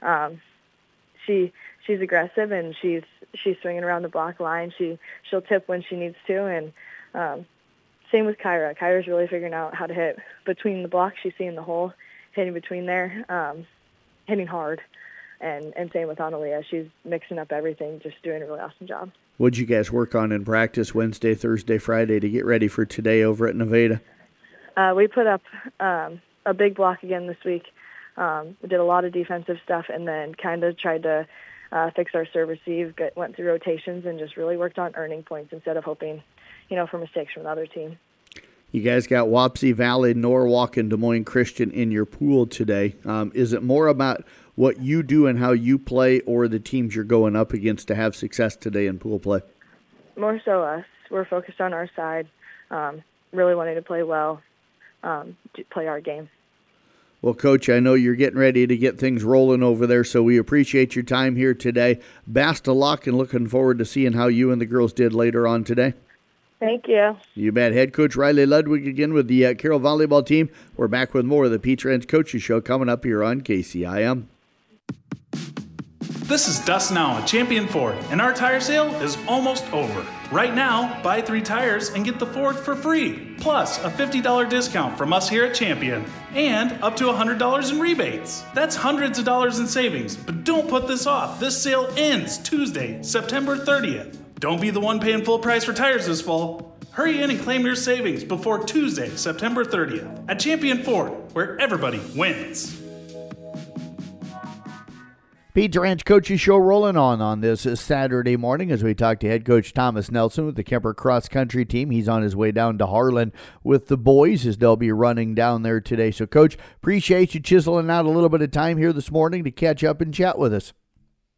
She's aggressive, and she's swinging around the block line. She'll tip when she needs to, and same with Kyra. Kyra's really figuring out how to hit between the blocks. She's seeing the hole, hitting between there, hitting hard. And same with Analia. She's mixing up everything, just doing a really awesome job. What'd you guys work on in practice Wednesday, Thursday, Friday to get ready for today over at Nevada? We put up a big block again this week. We did a lot of defensive stuff, and then kind of tried to fix our serve receive, went through rotations, and just really worked on earning points instead of hoping, for mistakes from the other team. You guys got Wapsie Valley, Norwalk, and Des Moines Christian in your pool today. Is it more about what you do and how you play, or the teams you're going up against to have success today in pool play? More so us. We're focused on our side, really wanting to play well, play our game. Well, Coach, I know you're getting ready to get things rolling over there, so we appreciate your time here today. Best of luck, and looking forward to seeing how you and the girls did later on today. Thank you. You bet. Head coach Riley Ludwig again with the Carroll volleyball team. We're back with more of the Pete Ranch Coaches Show coming up here on KCIM. This is Dustin Allen, Champion Ford, and our tire sale is almost over. Right now, buy 3 tires and get the fourth for free, plus a $50 discount from us here at Champion, and up to $100 in rebates. That's hundreds of dollars in savings, but don't put this off. This sale ends Tuesday, September 30th. Don't be the one paying full price for tires this fall. Hurry in and claim your savings before Tuesday, September 30th at Champion Ford, where everybody wins. Pete Ranch Coaches Show rolling on this Saturday morning as we talk to head coach Thomas Nelson with the Kemper Cross Country team. He's on his way down to Harlan with the boys as they'll be running down there today. So, Coach, appreciate you chiseling out a little bit of time here this morning to catch up and chat with us.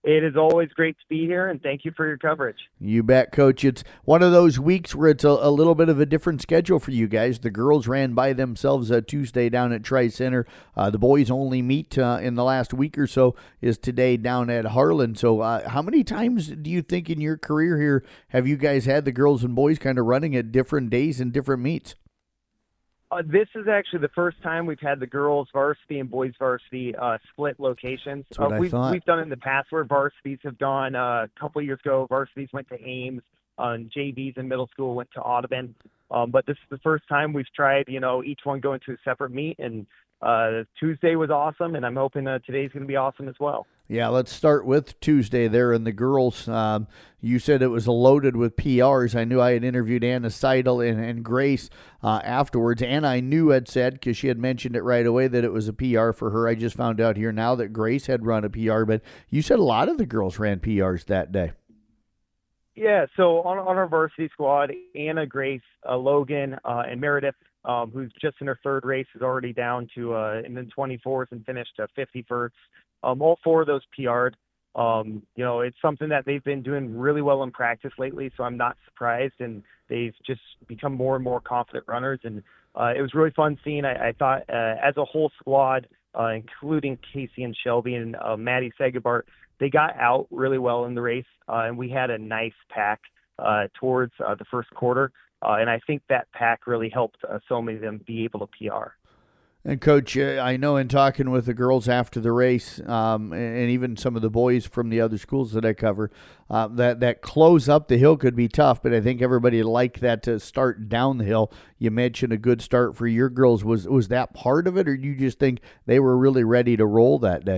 It is always great to be here, and thank you for your coverage. You bet, Coach. It's one of those weeks where it's a little bit of a different schedule for you guys. The girls ran by themselves Tuesday down at Tri-Center. The boys only meet in the last week or so is today down at Harlan. So how many times do you think in your career here have you guys had the girls and boys kind of running at different days and different meets? This is actually the first time we've had the girls varsity and boys varsity split locations. That's what I thought. We've done it in the past where varsities have gone. A couple of years ago, varsities went to Ames, and JVs in middle school went to Audubon. But this is the first time we've tried, each one going to a separate meet. And Tuesday was awesome, and I'm hoping today's going to be awesome as well. Yeah, let's start with Tuesday there in the girls. You said it was loaded with PRs. I knew I had interviewed Anna Seidel and Grace afterwards. Anna, I knew had said, because she had mentioned it right away, that it was a PR for her. I just found out here now that Grace had run a PR, but you said a lot of the girls ran PRs that day. Yeah, so on our varsity squad, Anna, Grace, Logan, and Meredith, who's just in her third race, is already down to in the 24th and finished 51st. All four of those PR'd. It's something that they've been doing really well in practice lately, so I'm not surprised, and they've just become more and more confident runners. And it was really fun seeing. I thought as a whole squad, including Casey and Shelby and Maddie Segabart, they got out really well in the race, and we had a nice pack towards the first quarter. And I think that pack really helped so many of them be able to PR. And, Coach, I know in talking with the girls after the race, and even some of the boys from the other schools that I cover, that close up the hill could be tough, but I think everybody liked that to start down the hill. You mentioned a good start for your girls. Was that part of it, or do you just think they were really ready to roll that day?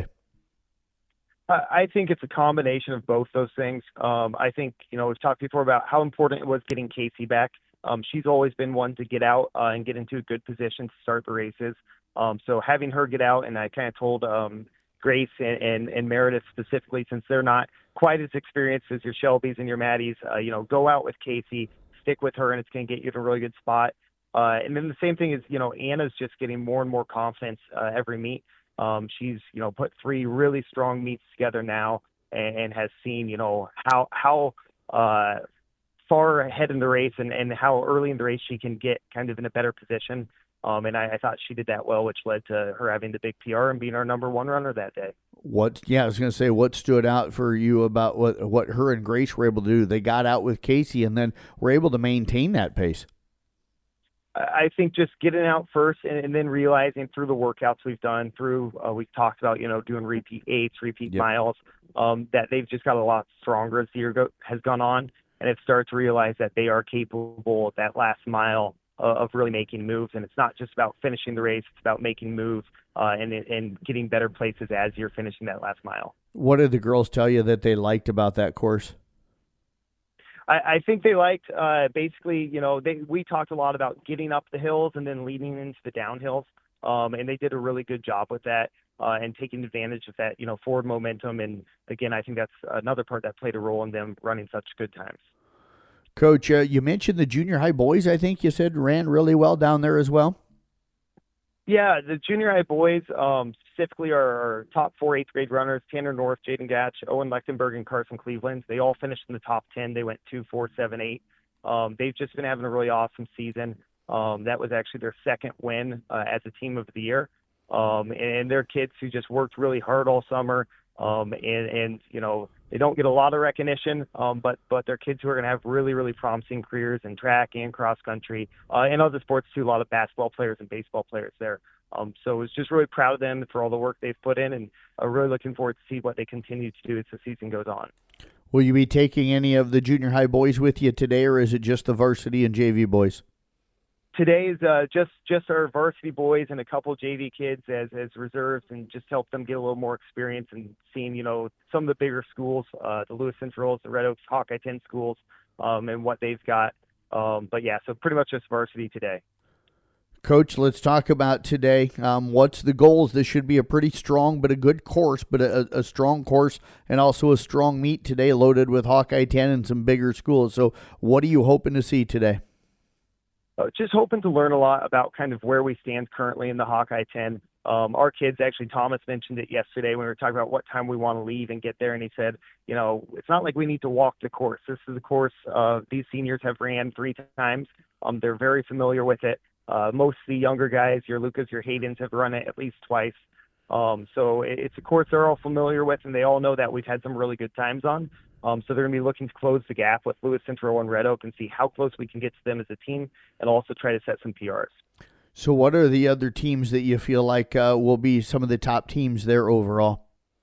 I think it's a combination of both those things. I think, we've talked before about how important it was getting Casey back. She's always been one to get out and get into a good position to start the races. So having her get out, and I kind of told Grace and Meredith specifically, since they're not quite as experienced as your Shelbys and your Maddies, go out with Casey, stick with her, and it's going to get you to a really good spot. And then the same thing is, Anna's just getting more and more confidence every meet. She's, put 3 really strong meets together now and has seen, how far ahead in the race and how early in the race she can get kind of in a better position. And I thought she did that well, which led to her having the big PR and being our number 1 runner that day. I was going to say, what stood out for you about what her and Grace were able to do? They got out with Casey and then were able to maintain that pace. I think just getting out first and then realizing through the workouts we've done, we've talked about, doing repeat 8s, repeat miles, that they've just got a lot stronger as the year has gone on. And it started to realize that they are capable of that last mile of really making moves. And it's not just about finishing the race, it's about making moves and getting better places as you're finishing that last mile. What did the girls tell you that they liked about that course? I think they liked basically, we talked a lot about getting up the hills and then leading into the downhills. And they did a really good job with that and taking advantage of that, forward momentum. And again, I think that's another part that played a role in them running such good times. Coach, you mentioned the junior high boys, I think you said, ran really well down there as well. Yeah, the junior high boys specifically are our top 4 8th grade runners: Tanner North, Jaden Gatch, Owen Lechtenberg, and Carson Cleveland. They all finished in the top 10. They went 2, 4, 7, 8. They've just been having a really awesome season. That was actually their second win as a team of the year. And they're kids who just worked really hard all summer. And they don't get a lot of recognition, but they're kids who are going to have really, really promising careers in track and cross country and other sports too. A lot of basketball players and baseball players there. So I was just really proud of them for all the work they've put in, and really looking forward to see what they continue to do as the season goes on. Will you be taking any of the junior high boys with you today, or is it just the varsity and JV boys? Today is just our varsity boys and a couple of JV kids as reserves, and just help them get a little more experience and seeing, some of the bigger schools, the Lewis Centrals, the Red Oaks, Hawkeye 10 schools, and what they've got. But yeah, so pretty much just varsity today. Coach, let's talk about today. What's the goals? This should be a pretty strong but a good course, but a strong course and also a strong meet today, loaded with Hawkeye 10 and some bigger schools. So what are you hoping to see today? Just hoping to learn a lot about kind of where we stand currently in the Hawkeye 10. Our kids, actually, Thomas mentioned it yesterday when we were talking about what time we want to leave and get there, and he said, it's not like we need to walk the course. This is a course these seniors have ran 3 times. They're very familiar with it. Most of the younger guys, your Lucas, your Haydens, have run it at least twice. So it's a course they're all familiar with, and they all know that we've had some really good times on. So they're going to be looking to close the gap with Lewis Central and Red Oak and see how close we can get to them as a team, and also try to set some PRs. So what are the other teams that you feel like will be some of the top teams there overall?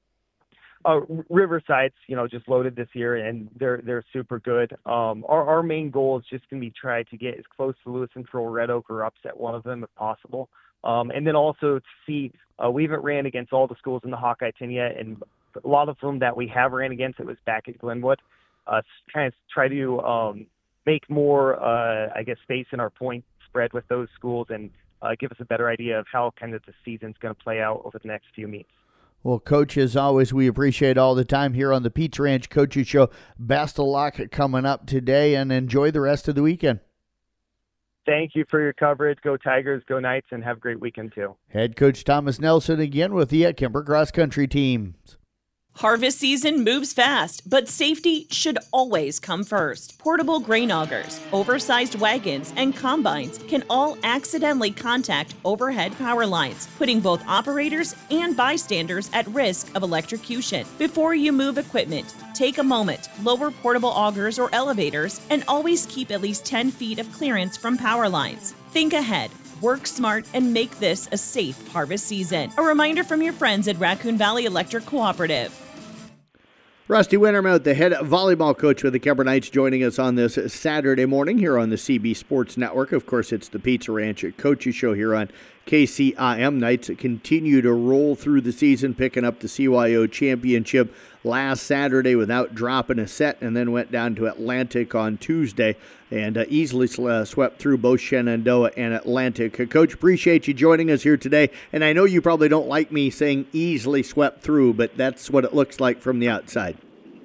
Riverside's, just loaded this year, and they're super good. Our main goal is just going to be try to get as close to Lewis Central, Red Oak, or upset one of them if possible. And then also to see, we haven't ran against all the schools in the Hawkeye 10 yet, and a lot of them that we have ran against, it was back at Glenwood. Kind of try to make more, space in our point spread with those schools, and give us a better idea of how kind of the season's going to play out over the next few meets. Well, Coach, as always, we appreciate all the time here on the Pizza Ranch Coaches Show. Best of luck coming up today, and enjoy the rest of the weekend. Thank you for your coverage. Go Tigers, go Knights, and have a great weekend, too. Head Coach Thomas Nelson again with the Kemper Cross Country teams. Harvest season moves fast, but safety should always come first. Portable grain augers, oversized wagons, and combines can all accidentally contact overhead power lines, putting both operators and bystanders at risk of electrocution. Before you move equipment, take a moment, lower portable augers or elevators, and always keep at least 10 feet of clearance from power lines. Think ahead. Work smart and make this a safe harvest season. A reminder from your friends at Raccoon Valley Electric Cooperative. Rusty Wintermouth, the head volleyball coach with the Kemper Knights, joining us on this Saturday morning here on the CB Sports Network. Of course, it's the Pizza Ranch Coaches Show here on KCIM. Knights continue to roll through the season, picking up the CYO championship last Saturday without dropping a set, and then went down to Atlantic on Tuesday and easily swept through both Shenandoah and Atlantic. Coach, appreciate you joining us here today, and I know you probably don't like me saying easily swept through, but that's what it looks like from the outside.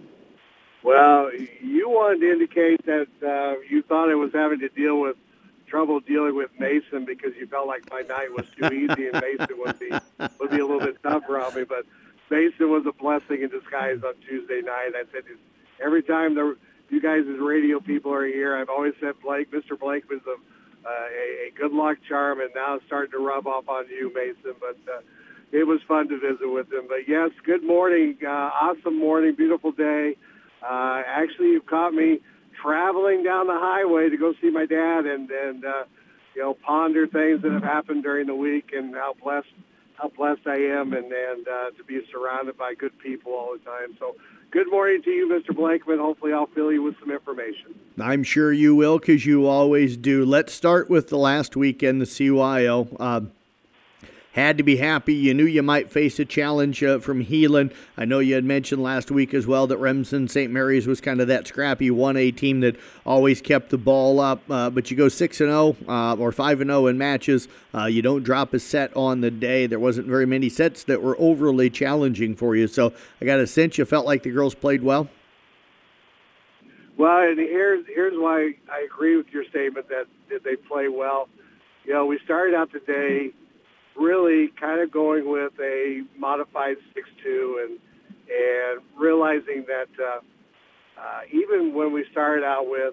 Well, you wanted to indicate that you thought I was having to deal with trouble dealing with Mason because you felt like my night was too easy and Mason would be a little bit tougher on me. But Mason was a blessing in disguise on Tuesday night. I said every time you guys as radio people are here, I've always said Mr. Blake was a good luck charm, and now it's starting to rub off on you, Mason. But it was fun to visit with him. But yes, good morning, awesome morning, beautiful day. Actually, you've caught me traveling down the highway to go see my dad and ponder things that have happened during the week and how blessed I am and to be surrounded by good people all the time. So good morning to you, Mr. Blakeman. Hopefully I'll fill you with some information. I'm sure you will, because you always do. Let's start with the last weekend, the CYO. Had to be happy. You knew you might face a challenge from Heelan. I know you had mentioned last week as well that Remsen St. Mary's was kind of that scrappy 1A team that always kept the ball up. But you go 6-0 or 5-0 in matches. You don't drop a set on the day. There wasn't very many sets that were overly challenging for you. So I got a sense you felt like the girls played well. Well, and here's why I agree with your statement that they play well. We started out the day really kind of going with a modified 6-2 and realizing that even when we started out with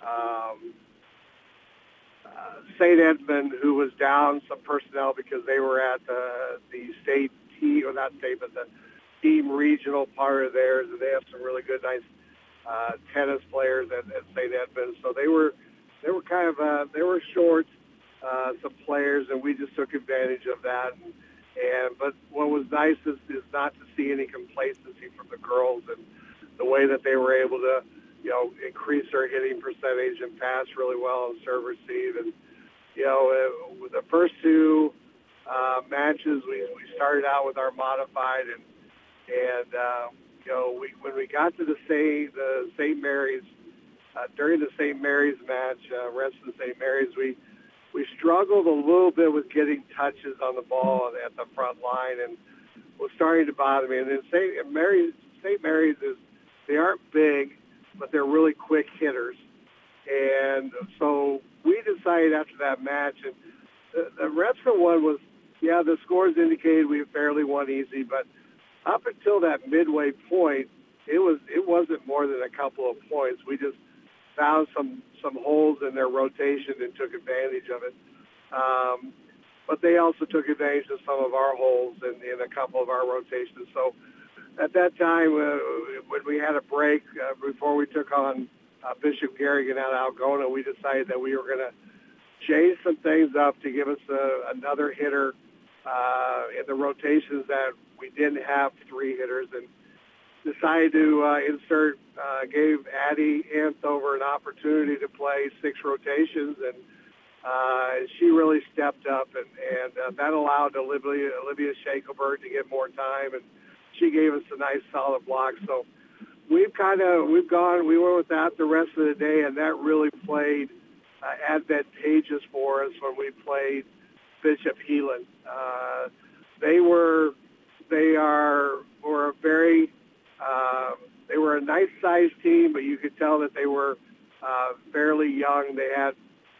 St. Edmund, who was down some personnel because they were at the state team, or not state, but the team regional part of theirs, and they have some really good, nice tennis players at St. Edmund. So they were kind of they were short some players, and we just took advantage of that. But what was nice is not to see any complacency from the girls and the way that they were able to, increase their hitting percentage and pass really well and serve receive. And with the first two matches, we started out with our modified, and when we got to the St. Mary's during the St. Mary's match, Remsen St. Mary's, we struggled a little bit with getting touches on the ball at the front line, and was starting to bother me. And then St. Mary's they aren't big, but they're really quick hitters. And so we decided after that match, and the Remsen one was Yeah, the scores indicated we fairly won easy, but up until that midway point, it wasn't more than a couple of points. We just found some holes in their rotation and took advantage of it. But they also took advantage of some of our holes in a couple of our rotations. So at that time, when we had a break before we took on Bishop Garrigan out of Algona, we decided that we were going to change some things up to give us another hitter in the rotations that we didn't have three hitters, and decided to gave Addie Anthover an opportunity to play 6 rotations, and she really stepped up, and that allowed Olivia Shakelberg to get more time, and she gave us a nice solid block. So we went with that the rest of the day, and that really played advantageous for us when we played Bishop Heelan. They were a nice sized team, but you could tell that they were fairly young. They had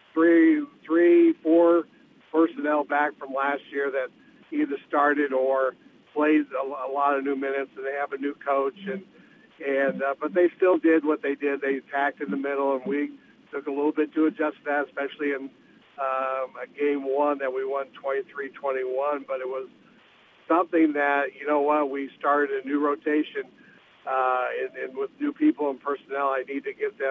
4 personnel back from last year that either started or played a lot of new minutes, and they have a new coach, but they still did what they did. They attacked in the middle, and we took a little bit to adjust that, especially in a game 1 that we won 23-21, but it was something that, we started a new rotation, and with new people and personnel, I need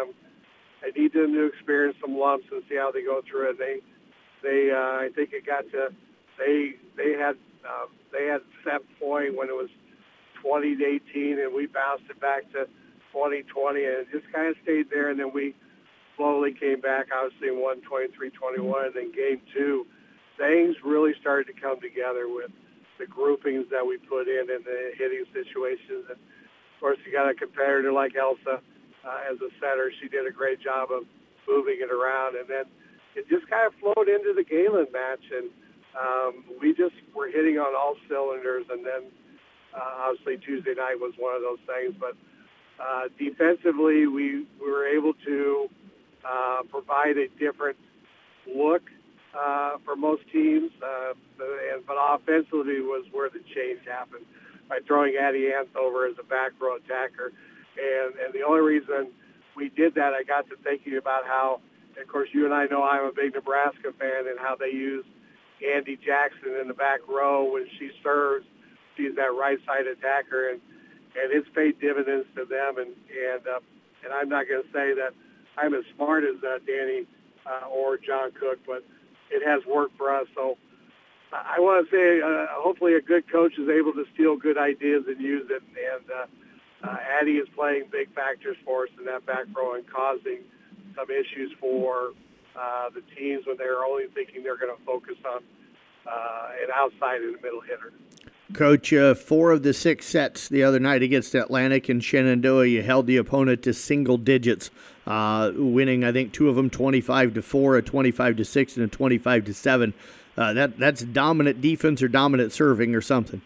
them to experience some lumps and see how they go through it. I think it got to, they had set point when it was 20-18, and we bounced it back to 20-20, and it just kind of stayed there, and then we slowly came back, obviously, and won 23-21, and then game 2, things really started to come together with the groupings that we put in the hitting situations. And, of course, you got a competitor like Elsa as a setter. She did a great job of moving it around, and then it just kind of flowed into the Galen match, and we just were hitting on all cylinders, and then obviously Tuesday night was one of those things. But defensively, we were able to provide a different look for most teams, but offensively was where the change happened by throwing Addie Anthover as a back row attacker. And the only reason we did that, I got to thinking about how, of course, you and I know I'm a big Nebraska fan, and how they use Andy Jackson in the back row when she serves. She's that right side attacker, and it's paid dividends to them. And I'm not going to say that I'm as smart as Danny or John Cook, but it has worked for us. So I want to say hopefully a good coach is able to steal good ideas and use it. And Addie is playing big factors for us in that back row and causing some issues for the teams when they're only thinking they're going to focus on an outside and a middle hitter. Coach, 4 of the 6 sets the other night against Atlantic and Shenandoah, you held the opponent to single digits, winning, I think, 2 of them 25-4, a 25-6, and a 25-7. That's dominant defense or dominant serving or something.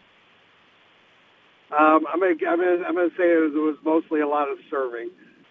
I'm going to say it was mostly a lot of serving.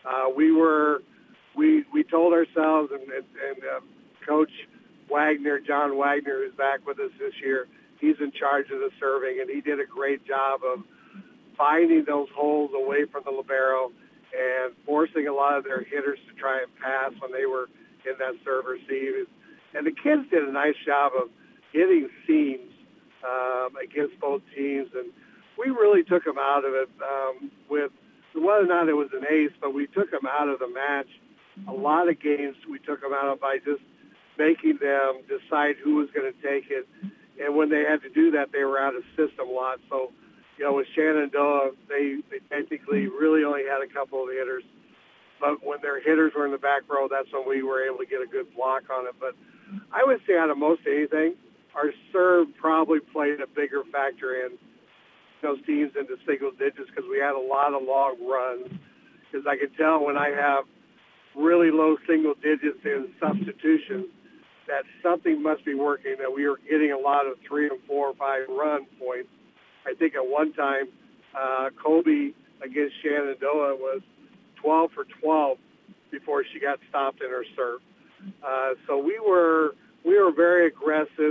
We told ourselves, and Coach Wagner, John Wagner, who's back with us this year, he's in charge of the serving, and he did a great job of finding those holes away from the libero and forcing a lot of their hitters to try and pass when they were in that serve receive. And the kids did a nice job of hitting seams against both teams, and we really took them out of it with whether or not it was an ace, but we took them out of the match. A lot of games we took them out of by just making them decide who was going to take it. And when they had to do that, they were out of system a lot. So, with Shenandoah, they technically really only had a couple of hitters. But when their hitters were in the back row, that's when we were able to get a good block on it. But I would say out of most anything, our serve probably played a bigger factor in those teams into single digits because we had a lot of long runs. Because I could tell when I have really low single digits in substitutions, that something must be working, that we were getting a lot of 3 and 4 or 5 run points. I think at one time, Kobe against Shenandoah was 12 for 12 before she got stopped in her serve. So we were very aggressive.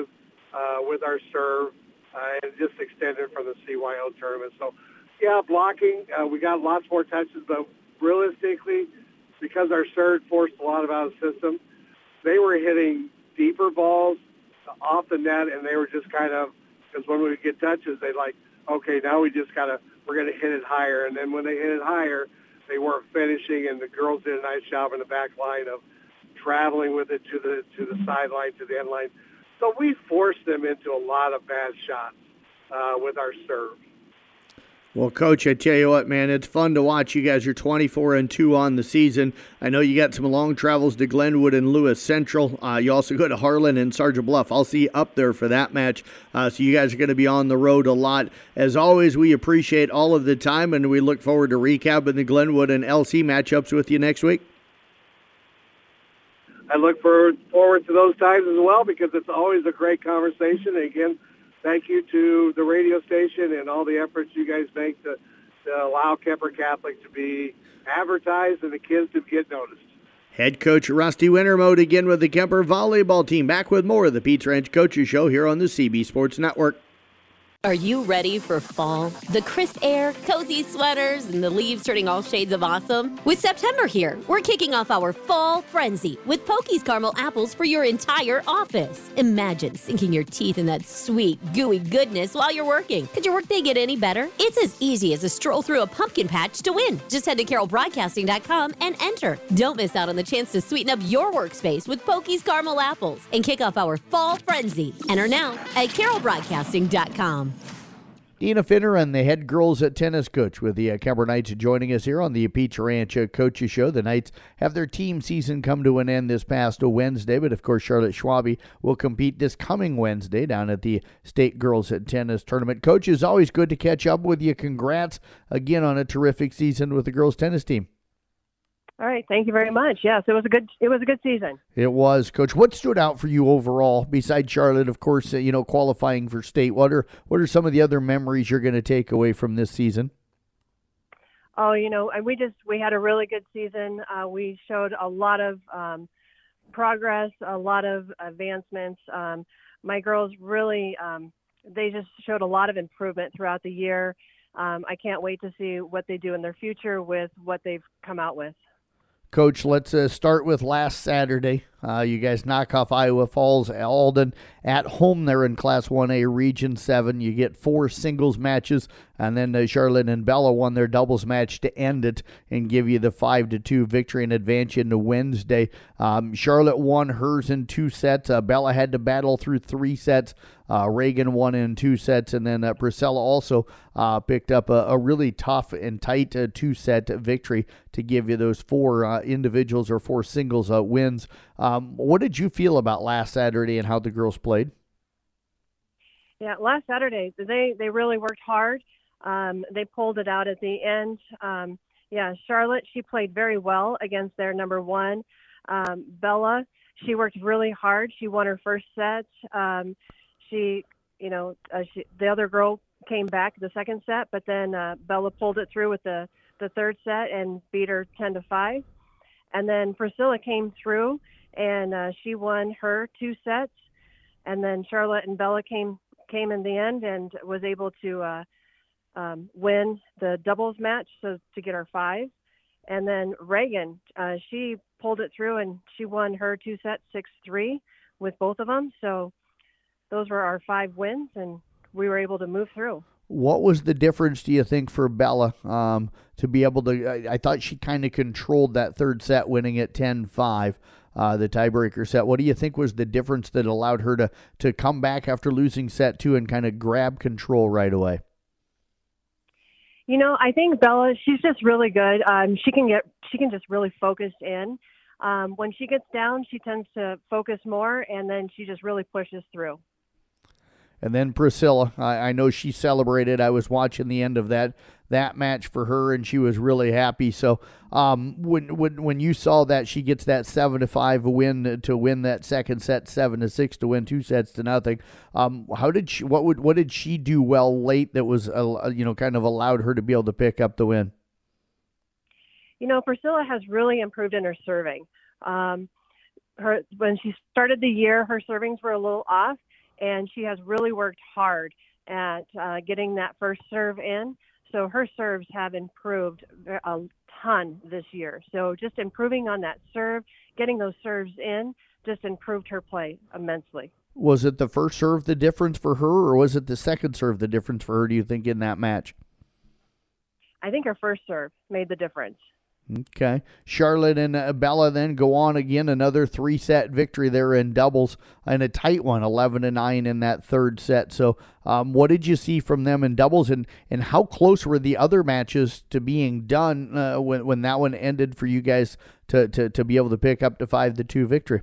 with our serve and just extended from the CYO tournament. So, yeah, blocking, we got lots more touches, but realistically, because our serve forced a lot of out of system, they were hitting deeper balls off the net, and they were just kind of, because when we would get touches, they'd like, okay, now we're going to hit it higher. And then when they hit it higher, they weren't finishing, and the girls did a nice job in the back line of traveling with it to the sideline, to the end line. So we forced them into a lot of bad shots with our serve. Well, Coach, I tell you what, man, it's fun to watch. You guys are 24-2 on the season. I know you got some long travels to Glenwood and Lewis Central. You also go to Harlan and Sergeant Bluff. I'll see you up there for that match. So you guys are going to be on the road a lot. As always, we appreciate all of the time, and we look forward to recapping the Glenwood and LC matchups with you next week. I look forward to those times as well, because it's always a great conversation. And again, thank you to the radio station and all the efforts you guys make to allow Kemper Catholic to be advertised and the kids to get noticed. Head coach Rusty Wintermode again with the Kemper volleyball team. Back with more of the Pizza Ranch Coaches Show here on the CB Sports Network. Are you ready for fall? The crisp air, cozy sweaters, and the leaves turning all shades of awesome? With September here, we're kicking off our fall frenzy with Pokey's caramel apples for your entire office. Imagine sinking your teeth in that sweet, gooey goodness while you're working. Could your workday get any better? It's as easy as a stroll through a pumpkin patch to win. Just head to carrollbroadcasting.com and enter. Don't miss out on the chance to sweeten up your workspace with Pokey's caramel apples and kick off our fall frenzy. Enter now at carrollbroadcasting.com. Dina Finner and the head girls tennis coach with the Kemper Knights joining us here on the Pizza Ranch Coaches Show. The Knights have their team season come to an end this past Wednesday, but of course Charlotte Schwabe will compete this coming Wednesday down at the State Girls Tennis Tournament. Coach, it's always good to catch up with you. Congrats again on a terrific season with the girls tennis team. All right, thank you very much. Yes, it was a good season. It was, Coach. What stood out for you overall, besides Charlotte, of course, qualifying for state? What are some of the other memories you're going to take away from this season? Oh, we had a really good season. We showed a lot of progress, a lot of advancements. My girls really, they just showed a lot of improvement throughout the year. I can't wait to see what they do in their future with what they've come out with. Coach, let's start with last Saturday. You guys knock off Iowa Falls Alden at home there in Class 1A Region 7. You get 4 singles matches, and then Charlotte and Bella won their doubles match to end it and give you the 5-2 victory and advance into Wednesday. Charlotte won hers in 2 sets. Bella had to battle through 3 sets. Reagan won in 2 sets, and then Priscilla also picked up a really tough and tight 2-set victory to give you those 4 individuals or 4 singles wins. What did you feel about last Saturday and how the girls played? Yeah, last Saturday, they really worked hard. They pulled it out at the end. Charlotte, she played very well against their number 1. Bella, she worked really hard. She won her first set. The other girl came back the second set, but then Bella pulled it through with the third set and beat her 10-5. And then Priscilla came through and she won her 2 sets. And then Charlotte and Bella came in the end and was able to win the doubles match, so to get her 5. And then Reagan, she pulled it through and she won her 2 sets 6-3 with both of them. So those were our 5 wins, and we were able to move through. What was the difference, do you think, for Bella to be able to? I thought she kind of controlled that third set, winning at 10-5, the tiebreaker set. What do you think was the difference that allowed her to come back after losing set 2 and kind of grab control right away? I think Bella, she's just really good. She can just really focus in. When she gets down, she tends to focus more, and then she just really pushes through. And then Priscilla, I know she celebrated. I was watching the end of that match for her, and she was really happy. So when you saw that she gets that 7-5 win to win that second set, 7-6 to win 2-0, what did she do well late that was kind of allowed her to be able to pick up the win? Priscilla has really improved in her serving. When she started the year, her servings were a little off. and she has really worked hard at getting that first serve in. So her serves have improved a ton this year. So just improving on that serve, getting those serves in, just improved her play immensely. Was it the first serve the difference for her, or was it the second serve the difference for her, do you think, in that match? I think her first serve made the difference. Okay. Charlotte and Bella then go on again, another 3-set victory there in doubles, and a tight one, 11-9 in that third set. So what did you see from them in doubles, and how close were the other matches to being done when that one ended for you guys to be able to pick up the 5-2 victory?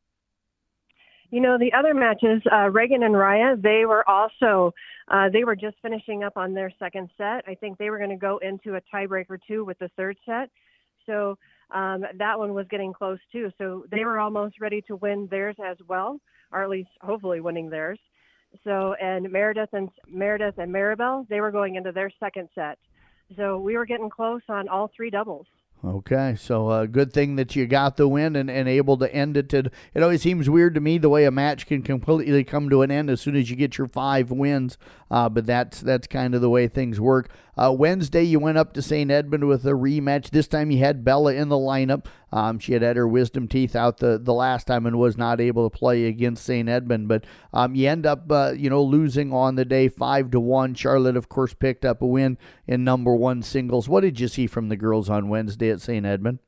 You know, the other matches, Reagan and Raya, they were also, they were just finishing up on their second set. I think they were going to go into a tiebreaker 2 with the third set. So that one was getting close too. So they were almost ready to win theirs as well, or at least hopefully winning theirs. So, and Meredith and Maribel, they were going into their second set. So we were getting close on all 3 doubles. Okay, so good thing that you got the win and able to end it. It always seems weird to me the way a match can completely come to an end as soon as you get your 5 wins, but that's kind of the way things work. Wednesday, you went up to St. Edmund with a rematch. This time you had Bella in the lineup. She had her wisdom teeth out the last time and was not able to play against St. Edmund, but you end up losing on the day 5-1. Charlotte, of course, picked up a win in number 1 singles. What did you see from the girls on Wednesday at St. Edmund?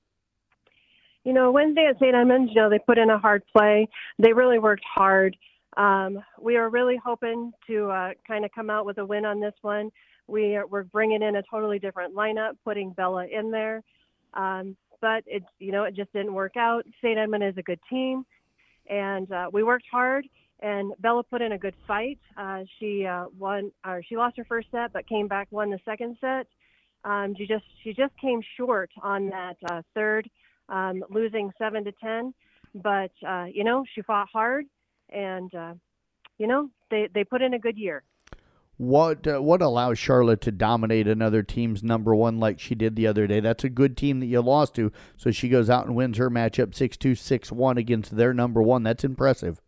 You know, Wednesday at St. Edmunds, they put in a hard play. They really worked hard. We are really hoping to kind of come out with a win on this one. We're bringing in a totally different lineup, putting Bella in there. But it just didn't work out. St. Edmund is a good team, and we worked hard. And Bella put in a good fight. She lost her first set, but came back, won the second set. She just came short on that third, losing 7-10. But she fought hard, and they put in a good year. What allows Charlotte to dominate another team's number 1 like she did the other day? That's a good team that you lost to, so she goes out and wins her matchup 6-2, 6-1 against their number 1. That's impressive.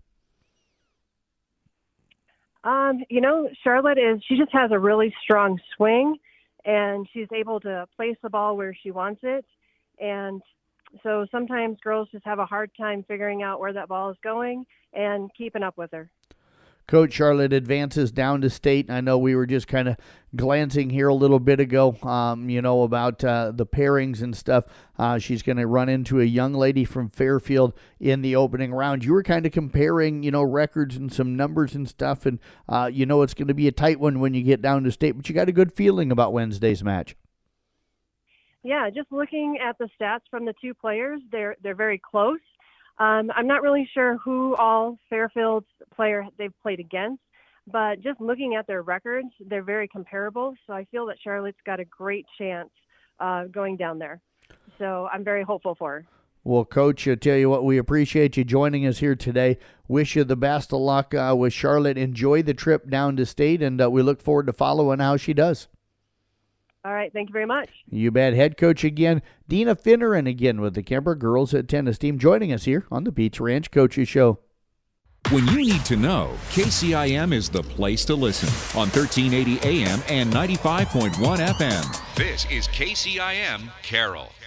Charlotte she just has a really strong swing, and she's able to place the ball where she wants it. And so sometimes girls just have a hard time figuring out where that ball is going and keeping up with her. Coach, Charlotte advances down to state. I know we were just kind of glancing here a little bit ago, about the pairings and stuff. She's going to run into a young lady from Fairfield in the opening round. You were kind of comparing, records and some numbers and stuff, and it's going to be a tight one when you get down to state, but you got a good feeling about Wednesday's match. Yeah, just looking at the stats from the 2 players, they're very close. I'm not really sure who all Fairfield's player they've played against, but just looking at their records, they're very comparable. So I feel that Charlotte's got a great chance going down there. So I'm very hopeful for her. Well, Coach, I tell you what, we appreciate you joining us here today. Wish you the best of luck with Charlotte. Enjoy the trip down to state, and we look forward to following how she does. All right, thank you very much. You bet. Head coach again, Dina Finneran again with the Kemper girls tennis team, joining us here on the Pizza Ranch Coaches Show. When you need to know, KCIM is the place to listen on 1380 AM and 95.1 FM. This is KCIM Carroll.